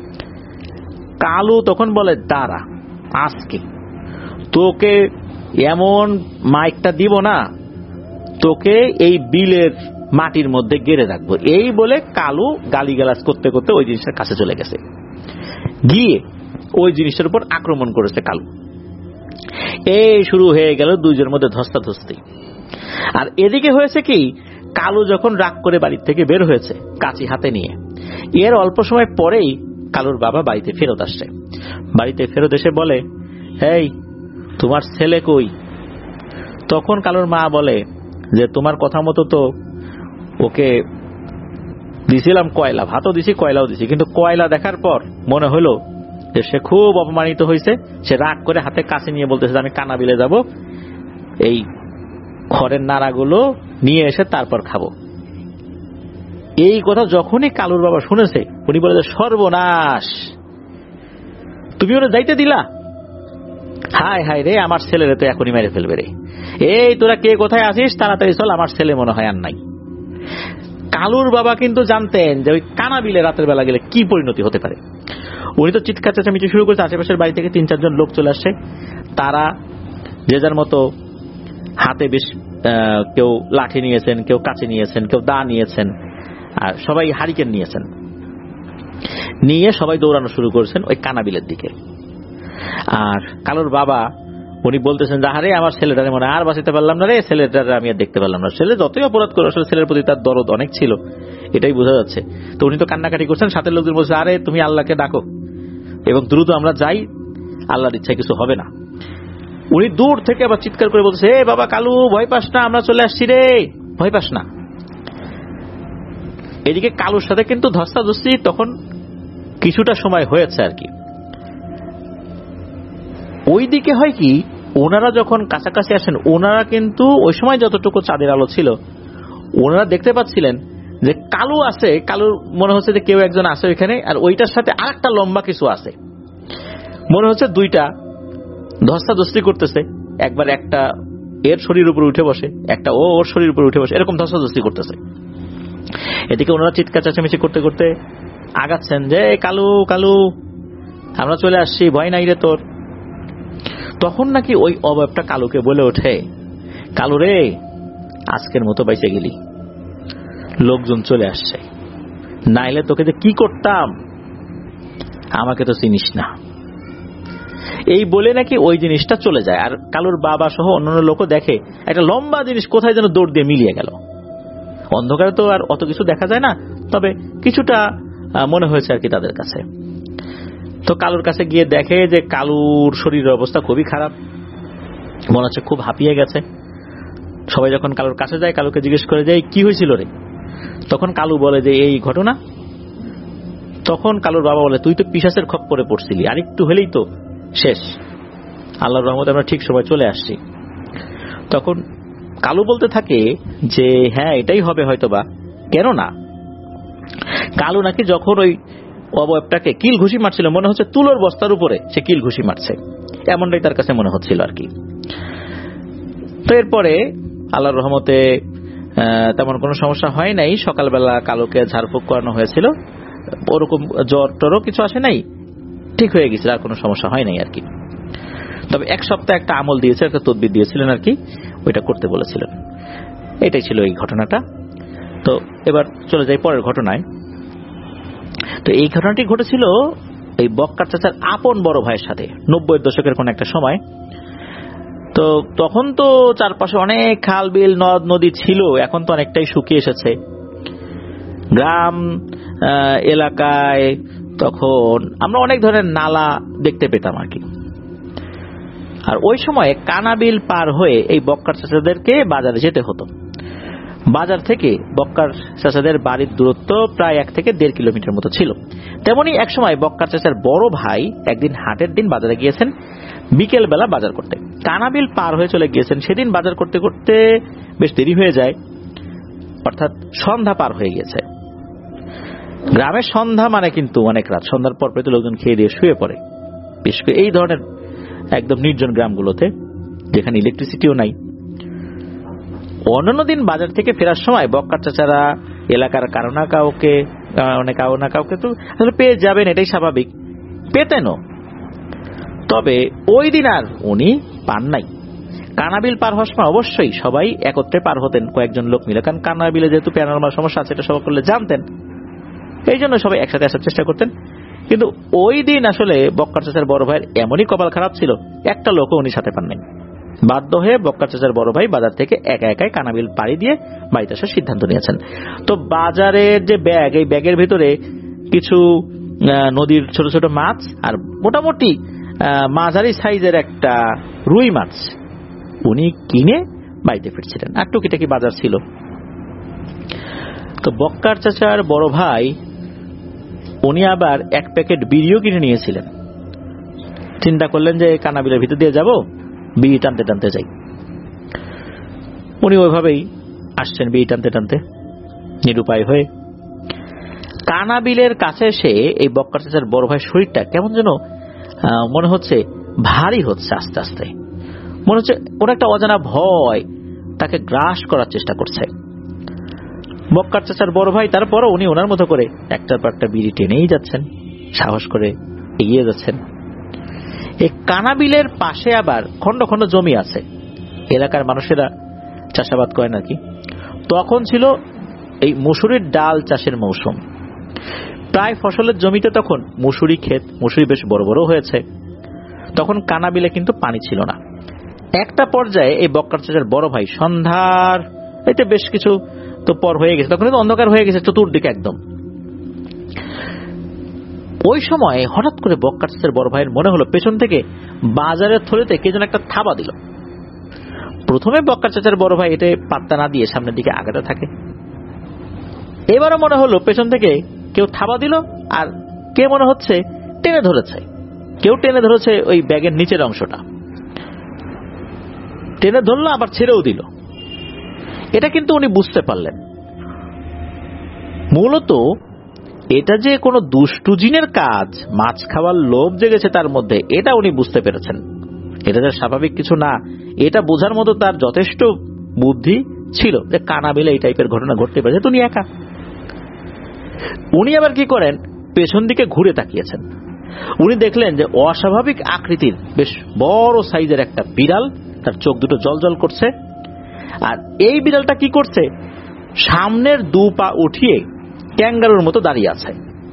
কালু তখন বলে দাঁড়া, আজকে তোকে এমন মাইকটা দিব না, তোকে এই বিলের মাটির মধ্যে গেড়ে রাখবো। এই বলে কালু গালিগালাজ করতে করতে ওই জিনিসটার কাছে চলে গেছে, গিয়ে ওই জিনিসটার উপর আক্রমণ করেছে কালু। এই শুরু হয়ে গেল দুইজনের মধ্যে ধস্তাধস্তি। আর এদিকে হয়েছে কি, কালু যখন রাগ করে বাড়ির থেকে বের হয়েছে কাঁচি হাতে নিয়ে, এর অল্প সময় পরেই কালুর বাবা বাড়িতে ফেরত আসছে। বাড়িতে ফেরত এসে বলে, এই তোমার ছেলে কই? তখন কালুর মা বলে যে তোমার কথা মতো তো ওকে দিছিলাম কয়লা, ভাতও দিছি কয়লাও দিছি, কিন্তু কয়লা দেখার পর মনে হলো যে সে খুব অপমানিত হয়েছে। সে রাগ করে হাতে কাছে নিয়ে বলতেছে আমি কানা বিলে যাব, এই খড়ের নাড়াগুলো নিয়ে এসে তারপর খাবো। এই কথা যখনই কালুর বাবা শুনেছে, উনি বলে যে সর্বনাশ, তুমি ওরা যাইতে দিলা? হায় হায় রে, আমার ছেলেরে তো এখনই মেরে ফেলবে রে। এই তোরা কে কোথায় আছিস, তাড়াতাড়ি চল, আমার ছেলে মনে হয় আর নাই। কালুর বাবা কিন্তু জানতেন যে ওই কানা বিলে রাতের বেলা গেলে কি পরিণতি হতে পারে। উনি তো চিৎকার চেঁচামেচি শুরু করেছে। আশেপাশের বাড়ি থেকে তিন চারজন লোক চলে আসছে। তারা যে যার মতো হাতে বেশ কেউ লাঠি নিয়েছেন, কেউ কাঁচি নিয়েছেন, কেউ দা নিয়েছেন, আর সবাই হারিকেন নিয়েছেন। নিয়ে সবাই দৌড়ানো শুরু করেছেন ওই কানা বিলের দিকে। আর কালুর বাবা উনি বলতেছেন, যাহারে আমার ছেলেটারে মনে আর বাঁচাতে পারলাম না রে, ছেলেটারে আমি আর দেখতে পারলাম না। ছেলে যতই অপরাধ করে আসলে ছেলের প্রতি তার দরদ অনেক ছিল, এটাই বোঝা যাচ্ছে। তো উনি তো কান্নাকাটি করছেন। সাথে লোকজন বলছে, আরে তুমি আল্লাহকে ডাকো এবং দ্রুত আমরা যাই, আল্লাহর ইচ্ছায় কিছু হবে না। উনি দূর থেকে আবার চিৎকার করে বলছে, এ বাবা কালু, ভয় পাস না, আমরা চলে আসছি রে, ভয় পাস না। এদিকে কালুর সাথে কিন্তু ধস্তাধস্তি তখন কিছুটা সময় হয়েছে আর কি। ওইদিকে হয় কি, ওনারা যখন কাছাকাছি আসেন, ওনারা কিন্তু ওই সময় যতটুকু চাঁদের আলো ছিল, ওনারা দেখতে পাচ্ছিলেন যে কালু আছে। কালুর মনে হচ্ছে যে কেউ একজন আছে ওইখানে, আর ওইটার সাথে আর একটা লম্বা কিছু আছে। মনে হচ্ছে দুইটা ধস্তাধস্তি করতেছে। একবার একটা এর শরীর উপরে উঠে বসে, একটা ও ওর শরীর উপরে উঠে বসে, এরকম ধস্তাধস্তি করতেছে। এদিকে ওনারা চিৎকার চেঁচামেচি করতে করতে আগাচ্ছেন যে কালু কালু, আমরা চলে আসছি, ভয় নাই রে তোর। তখন নাকি ওই অবয়বটা কালুকে বলে ওঠে, কালু রে, আজকের মতো বাইচে গেলি, লোকজন চলে আসছে, নাইলে তোকে যে কি করতাম, আমাকে তো চিনিস না। এই বলে নাকি ওই জিনিসটা চলে যায়। আর কালুর বাবা সহ অন্যান্য লোকও দেখে একটা লম্বা জিনিস কোথায় যেন দৌড় দিয়ে মিলিয়ে গেল। অন্ধকারে তো আর অত কিছু দেখা যায় না, তবে কিছুটা মনে হয়েছে আর কি তাদের কাছে। তো কালুর কাছে গিয়ে দেখে যে কালুর শরীরের অবস্থা খুবই খারাপ, মনে হচ্ছে খুব হাঁপিয়ে গেছে। সবাই যখন কালুর কাছে যায়, কালুকে জিজ্ঞেস করে যে কি হয়েছিল রে? তখন কালু বলে যে এই ঘটনা। তখন কালুর বাবা বলে, তুই তো পিশাচের খপ্পরে পড়ছিলি, আর একটু হলেই তো শেষ। আল্লাহর রহমতে আমরা ঠিক সময় চলে আসছি। তখন কালু বলতে থাকে যে হ্যাঁ, এটাই হবে হয়তোবা। কেন না, কালু নাকি যখন ওই অবয়বটাকে কিল ঘুষি মারছিল, মনে হচ্ছে তুলোর বস্তার উপরে সে কিল ঘুষি মারছে, এমনটাই তার কাছে মনে হচ্ছিল আর কি। তো এরপরে আল্লাহর রহমতে তেমন কোনো সমস্যা হয় নাই। সকালবেলা কালুকে ঝাড়ফুঁক করানো হয়েছিল, ওরকম জ্বর টরও কিছু আসে নাই, ঠিক হয়ে গেছিল, আর কোনো সমস্যা হয় নাই আর কি। তবে এক সপ্তাহ একটা আমল দিয়েছে, একটা তদবির দিয়েছিলেন আর কি, ওইটা করতে বলেছিলেন। এটাই ছিল এই ঘটনাটা। তো এবার চলে যাই পরের ঘটনায়। তো এই ঘটনাটি ঘটেছিল এই বক্কার চাচার আপন বড় ভাইয়ের সাথে নব্বই দশকের কোন একটা সময়। তো তখন তো চারপাশে অনেক খাল বিল নদ নদী ছিল, এখন তো অনেকটাই শুকিয়ে এসেছে। গ্রাম এলাকায় তখন আমরা অনেক ধরনের নালা দেখতে পেতাম আর কি। আর ওই সময় কানাবিল পার হয়ে এই বক্কার চাচাদেরকে বাজারে যেতে হতো। বাজার থেকে বক্কার চাচাদের বাড়ির দূরত্ব প্রায় এক থেকে দেড় কিলোমিটার মতো ছিল। তেমনি এক সময় বক্কার চাচার বড় ভাই একদিন হাটের দিন বাজারে গিয়েছেন। বিকেল বেলা বাজার করতে। কানাবিল পার হয়ে চলে গিয়েছেন। সেদিন বাজার করতে করতে বেশ দেরি হয়ে যায়, অর্থাৎ সন্ধ্যা পার হয়ে গেছে। গ্রামের সন্ধ্যা মানে কিন্তু অনেক রাত, সন্ধ্যার পর পরে তো লোকজন খেয়ে দিয়ে শুয়ে পড়ে, বিশেষ করে এই ধরনের একদম নির্জন গ্রামগুলোতে যেখানে ইলেকট্রিসিটিও নাই। অন্যান্য দিন বাজার থেকে ফেরার সময় বক্কার চাচারা এলাকার কারো না কাউকে অনেক কাউ না কাউকে তো আসলে পেয়ে যাবেন, এটাই স্বাভাবিক, পেতেনও। তবে ওই দিন আর উনি পান নাই। কানাবিল পার হওয়ার সময় অবশ্যই সবাই একত্রে পার হতেন, কয়েকজন লোক মিলে, কারণ কানাবিলে যেহেতু প্যারানরমাল সমস্যা আছে এটা সবাই করলে জানতেন, এই জন্য সবাই একসাথে আসার চেষ্টা করতেন। কিন্তু ওই দিন আসলে বক্কার চাচার বড় ভাইয়ের এমনই কপাল খারাপ ছিল, একটা লোকও উনি সাথে পান নাই। বাধ্য হয়ে বক্কার চাচার বড় ভাই বাজার থেকে একা একাই কানাবিল পাড়ি দিয়ে বাড়িতে আসার সিদ্ধান্ত নিয়েছেন। তো বাজারের যে ব্যাগ, এই ব্যাগের ভিতরে কিছু নদীর ছোট ছোট মাছ আর মোটামুটি মাঝারি সাইজের একটা রুই মাছ উনি কিনে বাড়িতে ফিরছিলেন, আর টুকিটাকি বাজার ছিল। তো বক্কার চাচার বড় ভাই উনি আবার এক প্যাকেট বিড়িও কিনে নিয়েছিলেন। চিন্তা করলেন যে কানাবিলের ভিতর দিয়ে যাব, বিড়ি টানতে টানতে যাই। উনি ওইভাবেই আসছেন বিড়ি টানতে টানতে নিরুপায় হয়ে। কানাবিলের কাছে এসে এই বক্কার চাচার বড় ভাই শরীরটা কেমন যেন মনে হচ্ছে ভারী হচ্ছে, আস্তে আস্তে মনে হচ্ছে কোন একটা অজানা ভয় তাকে গ্রাস করার চেষ্টা করছে। বক্কার চাচার বড় ভাই তারপরও উনি ওনার মতো করে একটার পর একটা বিড়ি টেনেই যাচ্ছেন, সাহস করে এগিয়ে যাচ্ছেন। এই কানাবিলের পাশে আবার খন্ড খন্ড জমি আছে, এলাকার মানুষেরা চাষাবাদ করেন আর কি। তখন ছিল এই মুসুরির ডাল চাষের মৌসুম, প্রায় ফসলের জমিতে তখন মুসুরি ক্ষেত, মুসুরি বেশ বড় বড় হয়েছে। তখন কানাবিলে কিন্তু পানি ছিল না। একটা পর্যায়ে এই বক্কার চাচার বড় ভাই সন্ধ্যার এটা বেশ কিছু তো পর হয়ে গেছে, তখন কিন্তু অন্ধকার হয়ে গেছে চতুর্দিকে একদম। ওই সময় হঠাৎ করে বক্কার চাচার বড় ভাইয়ের মনে হলো পেছন থেকে বাজারের থলিতে কে যেন একটা থাবা দিল। প্রথমে বক্কার চাচার বড় ভাই এটা পাত্তা না দিয়ে সামনের দিকে আগাতে থাকে। এবারও মনে হলো পেছন থেকে কেউ থাবা দিল, আর কে মনে হচ্ছে টেনে ধরেছে, কেউ টেনে ধরেছে ওই ব্যাগের নিচের অংশটা, টেনে ধরলো আবার ছেড়েও দিল। এটা কিন্তু উনি বুঝতে পারলেন মূলত এটা যে কোনো দুষ্টু জিনের কাজ, মাছ খাওয়ার লোভ জেগেছে তার মধ্যে, এটা উনি বুঝতে পেরেছেন। এটা যে স্বাভাবিক কিছু না, এটা বোঝার মতো তার যথেষ্ট বুদ্ধি ছিল যে কানাবিলে এই টাইপের ঘটনা ঘটতে পারে, উনি একা। উনি আবার কি করেন, পেছন দিকে ঘুরে তাকিয়েছেন। উনি দেখলেন যে অস্বাভাবিক আকৃতির বেশ বড় সাইজের একটা বিড়াল, তার চোখ দুটো জলজল করছে। আর এই বিড়ালটা কি করছে, সামনের দু পা উঠিয়ে ক্যাঙ্গারুর মতো দাঁড়িয়ে আছে।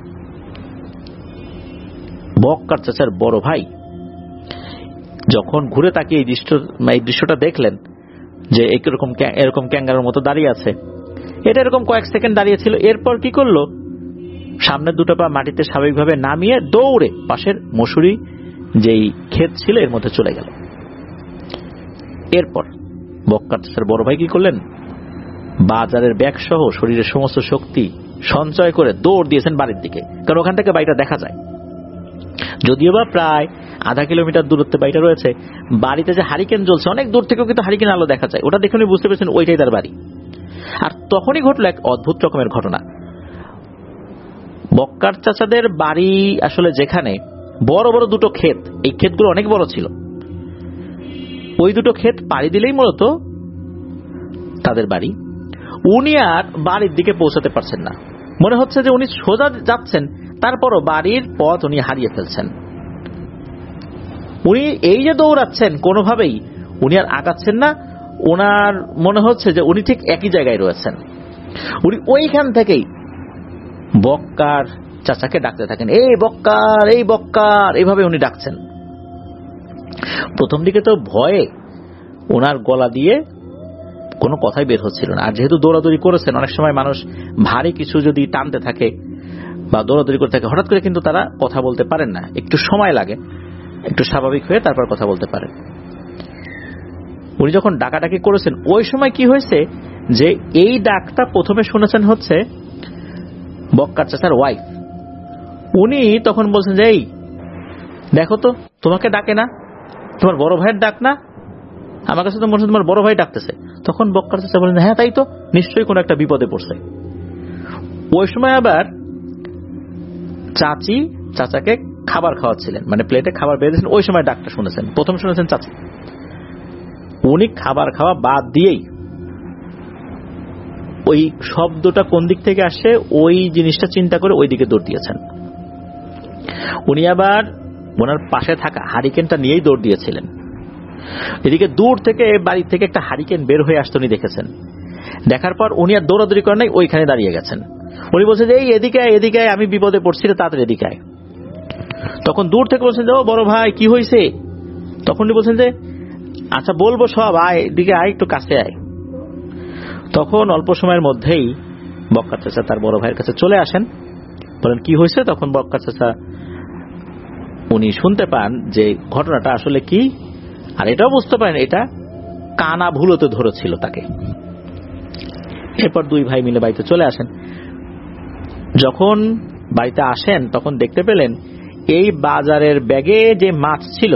বক্কার চাচার বড় ভাই যখন ঘুরে তাকিয়ে এই দৃশ্য এই দৃশ্যটা দেখলেন যে এরকম এরকম ক্যাঙ্গারুর মতো দাঁড়িয়ে আছে, এটা এরকম কয়েক সেকেন্ড দাঁড়িয়ে ছিল। এরপর কি করলো, সামনের দুটো পা মাটিতে স্বাভাবিকভাবে নামিয়ে দৌড়ে পাশের মসুরি যেই ক্ষেত ছিল এর মধ্যে চলে গেল। এরপর বক্কার চাচার বড় ভাই কি করলেন, বাজারের ব্যাগ সহ শরীরের সমস্ত শক্তি সঞ্চয় করে দৌড় দিয়েছেন বাড়ির দিকে, কারণ ওখান থেকে বাড়িটা দেখা যায়। যদিও বা প্রায় আধা কিলোমিটার দূরত্বে বাড়িটা রয়েছে, বাড়িতে যে হারিকেন জ্বলছে অনেক দূর থেকেও কিন্তু হারিকেন আলো দেখা যায়, ওটা দেখে উনি বুঝতে পেরেছেন ওইটাই তার বাড়ি। আর তখনই ঘটলো এক অদ্ভুত রকমের ঘটনা। বক্কার চাচাদের বাড়ি আসলে যেখানে বড় বড় দুটো ক্ষেত, এই ক্ষেতগুলো অনেক বড় ছিল, ওই দুটো ক্ষেত পাড়ি দিলেই মূলত তাদের বাড়ি। উনি আর বাড়ির দিকে পৌঁছাতে পারছেন না, মনে হচ্ছে যে উনি সোজা যাচ্ছেন, তারপরও বাড়ির পথ উনি হারিয়ে ফেলছেন। উনি এই যে দৌড়াচ্ছেন কোনোভাবেই উনি আর আগাচ্ছেন না, ওনার মনে হচ্ছে যে উনি ঠিক একই জায়গায় রয়েছেন। উনি ওইখান থেকেই বক্কার চাচাকে ডাকতে থাকেন, এই বক্কার, এই বক্কার, এইভাবে উনি ডাকছেন। প্রথম দিকে তো ভয়ে ওনার গলা দিয়ে কোনো কথাই বের হচ্ছিল না। আর যেহেতু দৌড়াদৌড়ি করেছেন, অনেক সময় মানুষ ভারী কিছু যদি টানতে থাকে বা দৌড়াদৌড়ি করতে থাকে, হঠাৎ করে কিন্তু তারা কথা বলতে পারেন না, একটু সময় লাগে, একটু স্বাভাবিক হয়ে তারপর কথা বলতে পারেন। উনি যখন ডাকাডাকি করেছেন ওই সময় কি হয়েছে যে এই ডাকটা প্রথমে শুনেছেন হচ্ছে বক্কার চাচার ওয়াইফ। উনি তখন বলছেন যে এই দেখো তো, তোমাকে ডাকে না। তোমার বড় ভাইয়ের ডাক না? আমার কাছে তো মনে হচ্ছে তোমার বড় ভাই ডাকতেছে। তখন বক্কার চাচা বলেন, হ্যাঁ তাই তো, নিশ্চয়ই কোন একটা বিপদে পড়ছে। ওই সময় আবার চাচি চাচাকে খাবার খাওয়াচ্ছিলেন, মানে প্লেটে খাবার বেড়েছেন, ওই সময় ডাকটা শুনেছেন, প্রথম শুনেছেন চাচি। উনি খাবার খাওয়া বাদ দিয়েই ওই শব্দটা কোন দিক থেকে আসে ওই জিনিসটা চিন্তা করে ওই দিকে দৌড় দিয়েছেন। উনি আবার ওনার পাশে থাকা হারিকেনটা নিয়েই দৌড় দিয়েছিলেন। এদিকে দূর থেকে বাড়ি থেকে একটা হারিকেন বের হয়ে আসতে উনি দেখেছেন। দেখার পর উনি আর দৌড়াদৌড়ি করেন নাই, ওইখানে দাঁড়িয়ে গেছেন। উনি বলছেন যে এই এদিকে এদিকে আমি বিপদে পড়ছি, তাড়াতাড়ি এদিকে আয়। তখন দূর থেকে বলছেন যে ও বড় ভাই কি হয়েছে? তখন উনি বলছেন যে আচ্ছা বলবো সব, আয় এদিকে আয়, একটু কাছে আয়। তখন অল্প সময়ের মধ্যেই বক্কার চাচা তার বড় ভাইয়ের কাছে চলে আসেন, বলেন কি হয়েছে? তখন বক্কার চাচা উনি শুনতে পান যে ঘটনাটা আসলে কি, আর এটাও বুঝতে পারেন এটা কানা ভুলতে ধরেছিল তাকে। এরপর দুই ভাই মিলে বাড়িতে চলে আসেন। যখন বাড়িতে আসেন তখন দেখতে পেলেন এই বাজারের ব্যাগে যে মাছ ছিল,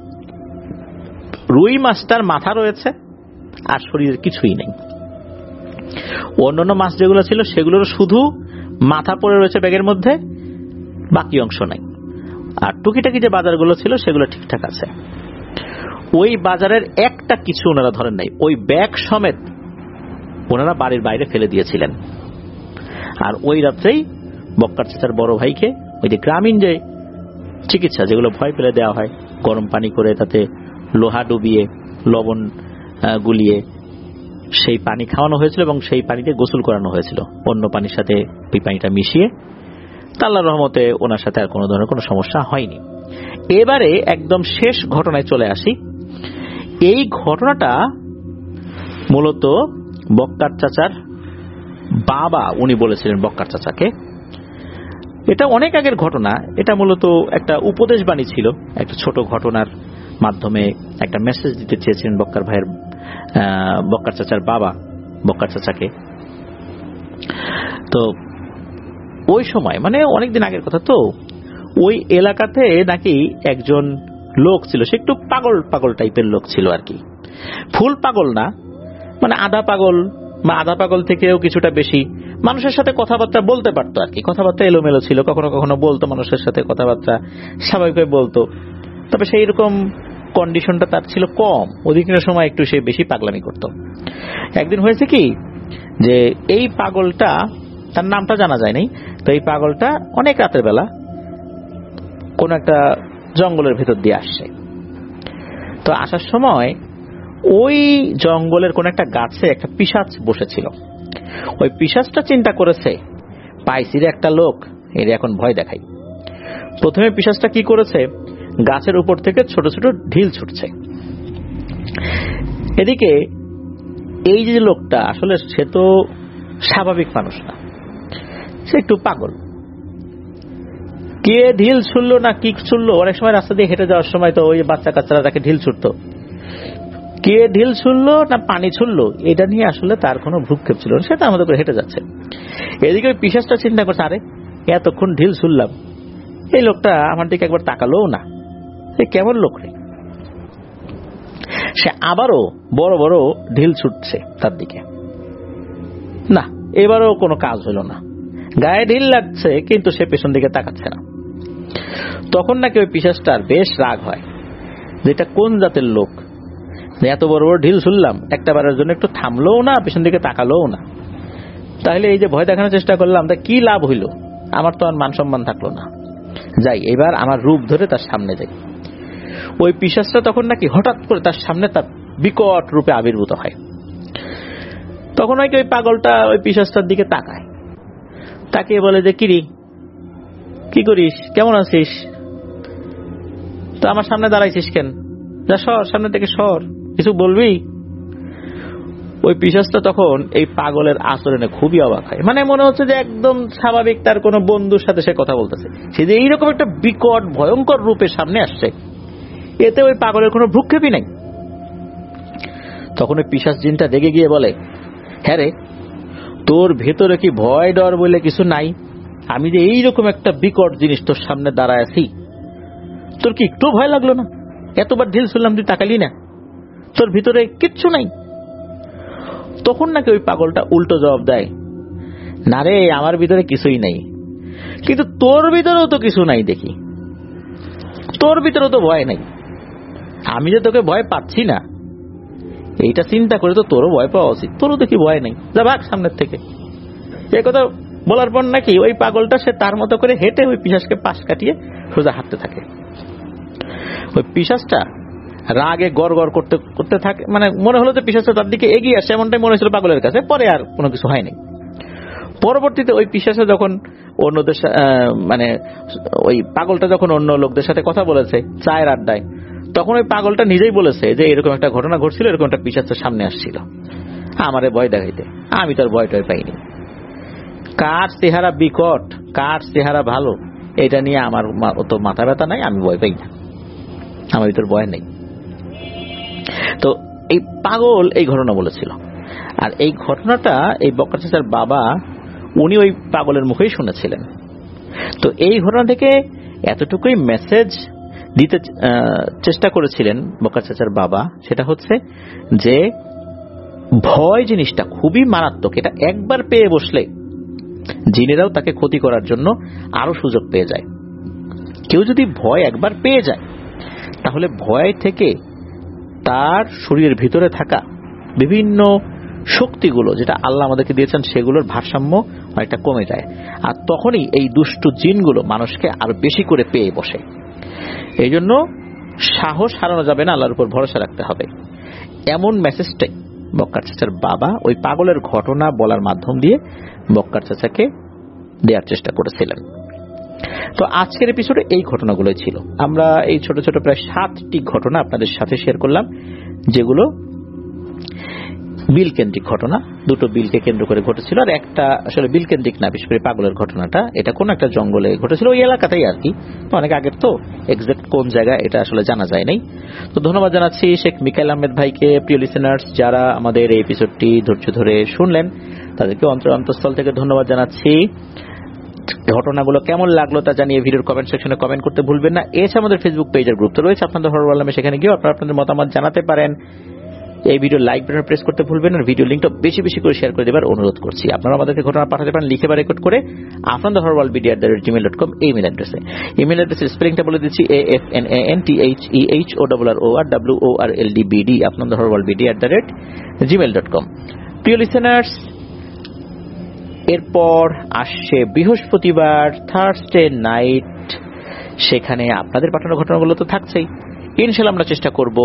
রুই মাছটার মাথা রয়েছে আর শরীরের কিছুই নেই। অন্যান্য মাছ যেগুলো ছিল সেগুলোর শুধু মাথা পড়ে রয়েছে ব্যাগের মধ্যে, বাকি অংশ নাই। আর টুকিটাকি যে বাজারগুলো ছিল সেগুলো ঠিকঠাক আছে। ওই বাজারের একটা কিছু ওনারা ধরেন নাই, ওই ব্যাগ সমেত ওনারা বাড়ির বাইরে ফেলে দিয়েছিলেন। আর ওই রাত্রেই বক্কার চাচার বড় ভাইকে ওই যে গ্রামীণ যে চিকিৎসা যেগুলো ভয় পেলে দেওয়া হয়, গরম পানি করে তাতে লোহা ডুবিয়ে লবণ গুলিয়ে সেই পানি খাওয়ানো হয়েছিল এবং সেই পানিতে গোসল করানো হয়েছিল অন্য পানির সাথে ওই পানিটা মিশিয়ে। আল্লাহর রহমতে ওনার সাথে আর কোনো ধরনের কোনো সমস্যা হয়নি। এবারে একদম শেষ ঘটনায় চলে আসি। এই ঘটনাটা মূলত বক্কার চাচার বাবা উনি বলেছিলেন বক্কার চাচাকে। এটা অনেক আগের ঘটনা, এটা মূলত একটা উপদেশ বাণী ছিল, একটা ছোট ঘটনার মাধ্যমে একটা মেসেজ দিতে চেয়েছিলেন বক্কার ভাইয়ের বক্কার চাচার বাবা বক্কার চাচাকে। তো ওই সময় মানে অনেকদিন আগের কথা, তো ওই এলাকাতে নাকি একজন লোক ছিল, সে একটু পাগল পাগল টাইপের লোক ছিল আর কি, ফুল পাগল না, মানে আধা পাগল বা আধা পাগল থেকেও কিছুটা বেশি। মানুষের সাথে কথাবার্তা বলতে পারতো আর কি, কথাবার্তা এলোমেলো ছিল, কখনো কখনো বলতো মানুষের সাথে কথাবার্তা স্বাভাবিকভাবে বলতো, তবে সেই রকম কন্ডিশনটা তার ছিল কম, অধিকাংশ সময় একটু সে বেশি পাগলামি করত। একদিন হয়েছে কি যে এই পাগলটা, তার নামটা জানা যায় নাই, তো এই পাগলটা অনেক রাতের বেলা কোন একটা জঙ্গলের ভেতর দিয়ে আসছে। তো আসার সময় ওই জঙ্গলের কোন একটা গাছে একটা পিশাচ বসেছিল। ওই পিশাচটা চিন্তা করেছে পাইছি রে একটা লোক, এর এখন ভয় দেখাই। প্রথমে পিশাচটা কি করেছে, গাছের উপর থেকে ছোট ছোট ঢিল ছুটছে। এদিকে এই যে লোকটা আসলে সে তো স্বাভাবিক মানুষ না, সে একটু পাগল। কে ঢিল ছুড়লো না কি ছুড়লো, অনেক সময় রাস্তা দিয়ে হেঁটে যাওয়ার সময় তো ওই বাচ্চা কাচ্চারা তাকে ঢিল ছুটতো, কে ঢিল ছুড়লো না পানি ছুড়লো এটা নিয়ে আসলে তার কোনো ভ্রুক্ষেপ ছিল না, সেটা আমাদের করে হেঁটে যাচ্ছে। এদিকে ওই পিশাচটা চিন্তা করছে, আরে এতক্ষণ ঢিল ছুড়লাম, এই লোকটা আমার দিকে একবার তাকালো না, এ কেমন লোক রে। সে আবারও বড় বড় ঢিল ছুটছে তার দিকে, না এবারও কোনো কাজ হলো না, গায়ে ঢিল লাগছে কিন্তু সে পেছন দিকে তাকাচ্ছে না। তখন নাকি ওই পিশাচটার বেশ রাগ হয়, যেটা কোন জাতের লোক, এত বড় বড় ঢিল ছুড়লাম, একটা বারের জন্য একটু থামলোও না, পেছন দিকে তাকালোও না, তাহলে এই যে ভয় দেখানোর চেষ্টা করলাম তা কি লাভ হইল, আমার তো আর মান সম্মান থাকলো না, যাই এবার আমার রূপ ধরে তার সামনে যাই। ওই পিশাচটা তখন নাকি হঠাৎ করে তার সামনে তার বিকট রূপে আবির্ভূত হয়। তখন নাকি ওই পাগলটা ওই পিশাচটার দিকে তাকায়, তাকিয়ে বলে যে কিরি কি করিস, কেমন আছিস, তো আমার সামনে দাঁড়াইছিস কেন, যা সর সামনে থেকে সর, কিছু বলবি। ওই পিশাচটা তখন এই পাগলের আচরণে খুবই অবাক হয়, মানে মনে হচ্ছে যে একদম স্বাভাবিক তার কোনো বন্ধুর সাথে সে কথা বলতেছে, সে যে এইরকম একটা বিকট ভয়ঙ্কর রূপে সামনে আসছে, এতে ওই পাগলের কোনো ভ্রুক্ষেপই নাই। তখন ওই পিশাচ জিনটা রেগে গিয়ে বলে, হ্যাঁ রে, তোর ভেতরে কি ভয় ডর বলে কিছু নাই, আমি যে এইরকম একটা বিকট জিনিস তোর সামনে দাঁড়ায় আছি, তোর কি একটু ভয় লাগলো না, এতবার ঢিল শুনলাম, তুই তাকালি না, তোর ভিতরে কিচ্ছু নাই? তখন নাকি ওই পাগলটা উল্টো জবাব দেয়, না রে, আমার ভিতরে কিছুই নাই, কিন্তু তোর ভিতরেও তো কিছু নাই দেখি, তোর ভিতরেও তো ভয় নাই। আমি যে তোকে ভয় পাচ্ছি না এইটা চিন্তা করে তো তোরও ভয় পাওয়া উচিত, তোরও দেখি ভয় নাই, যা ভাগ সামনের থেকে। এই কথা বলার পর নাকি ওই পাগলটা সে তার মতো করে হেঁটে ওই পিশাচকে পাশ কাটিয়ে সোজা হাঁটতে থাকে। ওই পিশাচটা রাগে গড় গড় করতে করতে থাকে, মানে মনে হলো যে পিশাচটা তার দিকে এগিয়ে আসে, এমনটাই মনে হয়েছিল পাগলের কাছে। পরে আর কোনো কিছু হয়নি। পরবর্তীতে ওই পিশাচটা যখন অন্যদের মানে ওই পাগলটা যখন অন্য লোকদের সাথে কথা বলেছে চায়ের আড্ডায়, তখন ওই পাগলটা নিজেই বলেছে যে এরকম একটা ঘটনা ঘটছিল, এরকম একটা পিশাচের সামনে আসছিল আমারে ভয় দেখাইতে, আমি তার ভয় টয় পাইনি। কার চেহারা বিকট, কার চেহারা ভালো, এটা নিয়ে আমার অত মাথা ব্যথা নাই, আমি ভয় পাই না, আমার ভিতর ভয় নেই। তো এই পাগল এই ঘটনা বলেছিল। আর এই ঘটনাটা এই বক্কার চাচার বাবা উনি ওই পাগলের মুখেই শুনেছিলেন। তো এই ঘটনা থেকে এতটুকুই মেসেজ দিতে চেষ্টা করেছিলেন বক্কার চাচার বাবা, সেটা হচ্ছে যে ভয় জিনিসটা খুবই মারাত্মক। এটা একবার পেয়ে বসলে জিনেরাও তাকে ক্ষতি করার জন্য আরো সুযোগ পেয়ে যায়। কেউ যদি ভয় একবার পেয়ে যায় তাহলে ভয় থেকে তার শরীরের ভিতরে থাকা বিভিন্ন শক্তিগুলো যেটা আল্লাহ আমাদেরকে দিয়েছেন সেগুলোর ভারসাম্য অনেকটা কমে যায়। আর তখনই এই দুষ্টু জিনগুলো মানুষকে আরো বেশি করে পেয়ে বসে। এই জন্য সাহস হারানো যাবে না, আল্লাহর উপর ভরসা রাখতে হবে। এমন মেসেজটাই বক্কার চাচার বাবা ওই পাগলের ঘটনা বলার মাধ্যম দিয়ে বক্কার চাচাকে দেওয়ার চেষ্টা করেছিলেন। তো আজকের এপিসোডে এই ঘটনাগুলোই ছিল। আমরা এই ছোট ছোট প্রায় সাতটি ঘটনা আপনাদের সাথে শেয়ার করলাম, যেগুলো বিল কেন্দ্রিক ঘটনা। দুটো বিলকে কেন্দ্র করে ঘটেছিল, আর একটা আসলে বিল কেন্দ্রিক না, বিশেষ করে পাগলের ঘটনাটা এটা কোন একটা জঙ্গলে ঘটেছিল, ওই এলাকাতেই আর কি। তো অনেক আগের, তো এক্সাক্ট কোন জায়গা এটা আসলে জানা যায় নাই। তো ধন্যবাদ জানাচ্ছি শেখ মিকাইল আহমেদ ভাইকে। প্রিয় লিসেনার্স, যারা আমাদের এই এপিসোডটি ধৈর্য ধরে শুনলেন তাদেরকে অন্তর অন্তঃস্থল থেকে ধন্যবাদ জানাচ্ছি। ঘটনাগুলো কেমন লাগলো তা জানিয়ে ভিডিওর কমেন্ট সেকশনে কমেন্ট করতে ভুলবেন না। এছাড়া আমাদের ফেসবুক পেজের গ্রুপ তো রয়েছে আপনাদের হরর আলমে, সেখানে গিয়ে আপনারা আপনাদের মতামত জানাতে পারেন। এই ভিডিও লাইক বাটন প্রেস করতে ভুলবেন না, ভিডিও লিংকটা বেশি বেশি করে শেয়ার করে দেবার অনুরোধ করছি। আপনারা আমাদেরকে ঘটনা পাঠাতে পারেন লিখে বা রেকর্ড করে আপনাদের horror world BD at the rate Gmail dot com এই ইমেল অ্যাড্রেসে। ইমেল অ্যাড্রেসের স্পেলিংটা বলে দিচ্ছি, A F N A N T H E H O double R O R W O R L D B D আপনাদের horror world BD at the rate Gmail dot com. প্রিয় listeners, এরপর আসছে বৃহস্পতিবার, Thursday night, সেখানে আপনাদের পাঠানো ঘটনাগুলো তো থাকছেই। ইনশাআল্লাহ আমরা চেষ্টা করব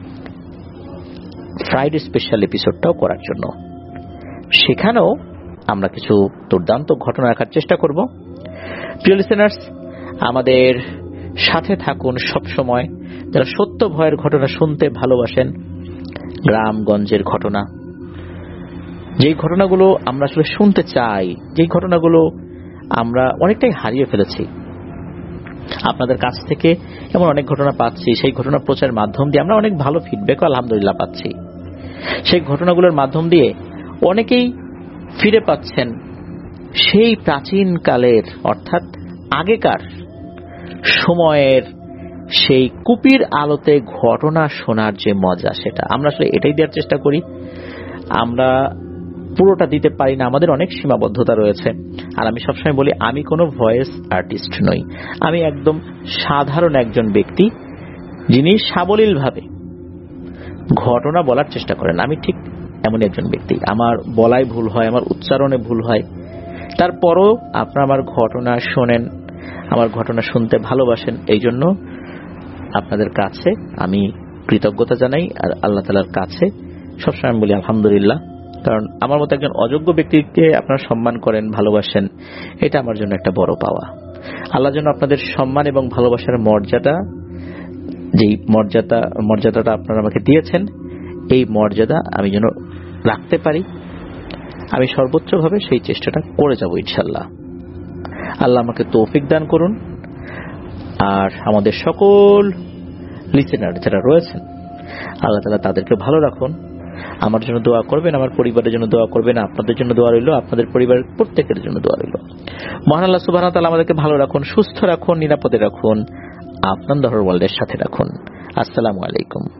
ফ্রাইডে স্পেশাল এপিসোডটাও করার জন্য। সেখানেও আমরা কিছু দুর্দান্ত ঘটনা রাখার চেষ্টা করব। প্রিয় লিসেনার্স, আমাদের সাথে থাকুন সব সময়। যারা সত্য ভয়ের ঘটনা শুনতে ভালোবাসেন, গ্রামগঞ্জের ঘটনা, যেই ঘটনাগুলো আমরা আসলে শুনতে চাই, যেই ঘটনাগুলো আমরা অনেকটাই হারিয়ে ফেলেছি, আপনাদের কাছ থেকে এমন অনেক ঘটনা পাচ্ছি। সেই ঘটনা প্রচারের মাধ্যম দিয়ে আমরা অনেক ভালো ফিডব্যাকও আলহামদুলিল্লাহ পাচ্ছি। সেই ঘটনাগুলোর মাধ্যম দিয়ে অনেকেই ফিরে পাচ্ছেন সেই প্রাচীন কালের, অর্থাৎ আগেকার সময়ের সেই কুপির আলোতে ঘটনা শোনার যে মজা, সেটা আমরা আসলে এটাই দেওয়ার চেষ্টা করি। আমরা পুরোটা দিতে পারি না, আমাদের অনেক সীমাবদ্ধতা রয়েছে। আর আমি সবসময় বলি, আমি কোনো ভয়েস আর্টিস্ট নই, আমি একদম সাধারণ একজন ব্যক্তি যিনি সাবলীলভাবে ঘটনা বলার চেষ্টা করেন। আমি ঠিক এমন একজন ব্যক্তি, আমার বলায় ভুল হয়, আমার উচ্চারণে ভুল হয়, তারপরও আপনারা আমার ঘটনা শোনেন, আমার ঘটনা শুনতে ভালোবাসেন। এই জন্য আপনাদের কাছে আমি কৃতজ্ঞতা জানাই, আর আল্লাহ তাআলার কাছে সবসময় আমি বলি আলহামদুলিল্লাহ। কারণ আমার মতো একজন অযোগ্য ব্যক্তিকে আপনারা সম্মান করেন, ভালোবাসেন, এটা আমার জন্য একটা বড় পাওয়া। আল্লাহ যেন আপনাদের সম্মান এবং ভালোবাসার মর্যাদা, যেই মর্যাদা মর্যাদাটা আপনারা আমাকে দিয়েছেন, এই মর্যাদা আমি যেন রাখতে পারি। আমি সর্বোচ্চভাবে সেই চেষ্টাটা করে যাব ইনশাআল্লাহ। আল্লাহ আমাকে তৌফিক দান করুন। আর আমাদের সকল লিসেনার যারা রয়েছেন, আল্লাহ তাআলা তাদেরকে ভালো রাখুন। আমার জন্য দোয়া করবেন, আমার পরিবারের জন্য দোয়া করবেন, আপনাদের জন্য দোয়া রইল, আপনাদের পরিবারের প্রত্যেকের জন্য দোয়া রইল। মহান আল্লাহ সুবহানাহু ওয়া তাআলা আমাদেরকে ভালো রাখুন, সুস্থ রাখুন, নিরাপদে রাখুন, আপনার হরর ওয়ার্ল্ডের সাথে রাখুন। আসসালামু আলাইকুম।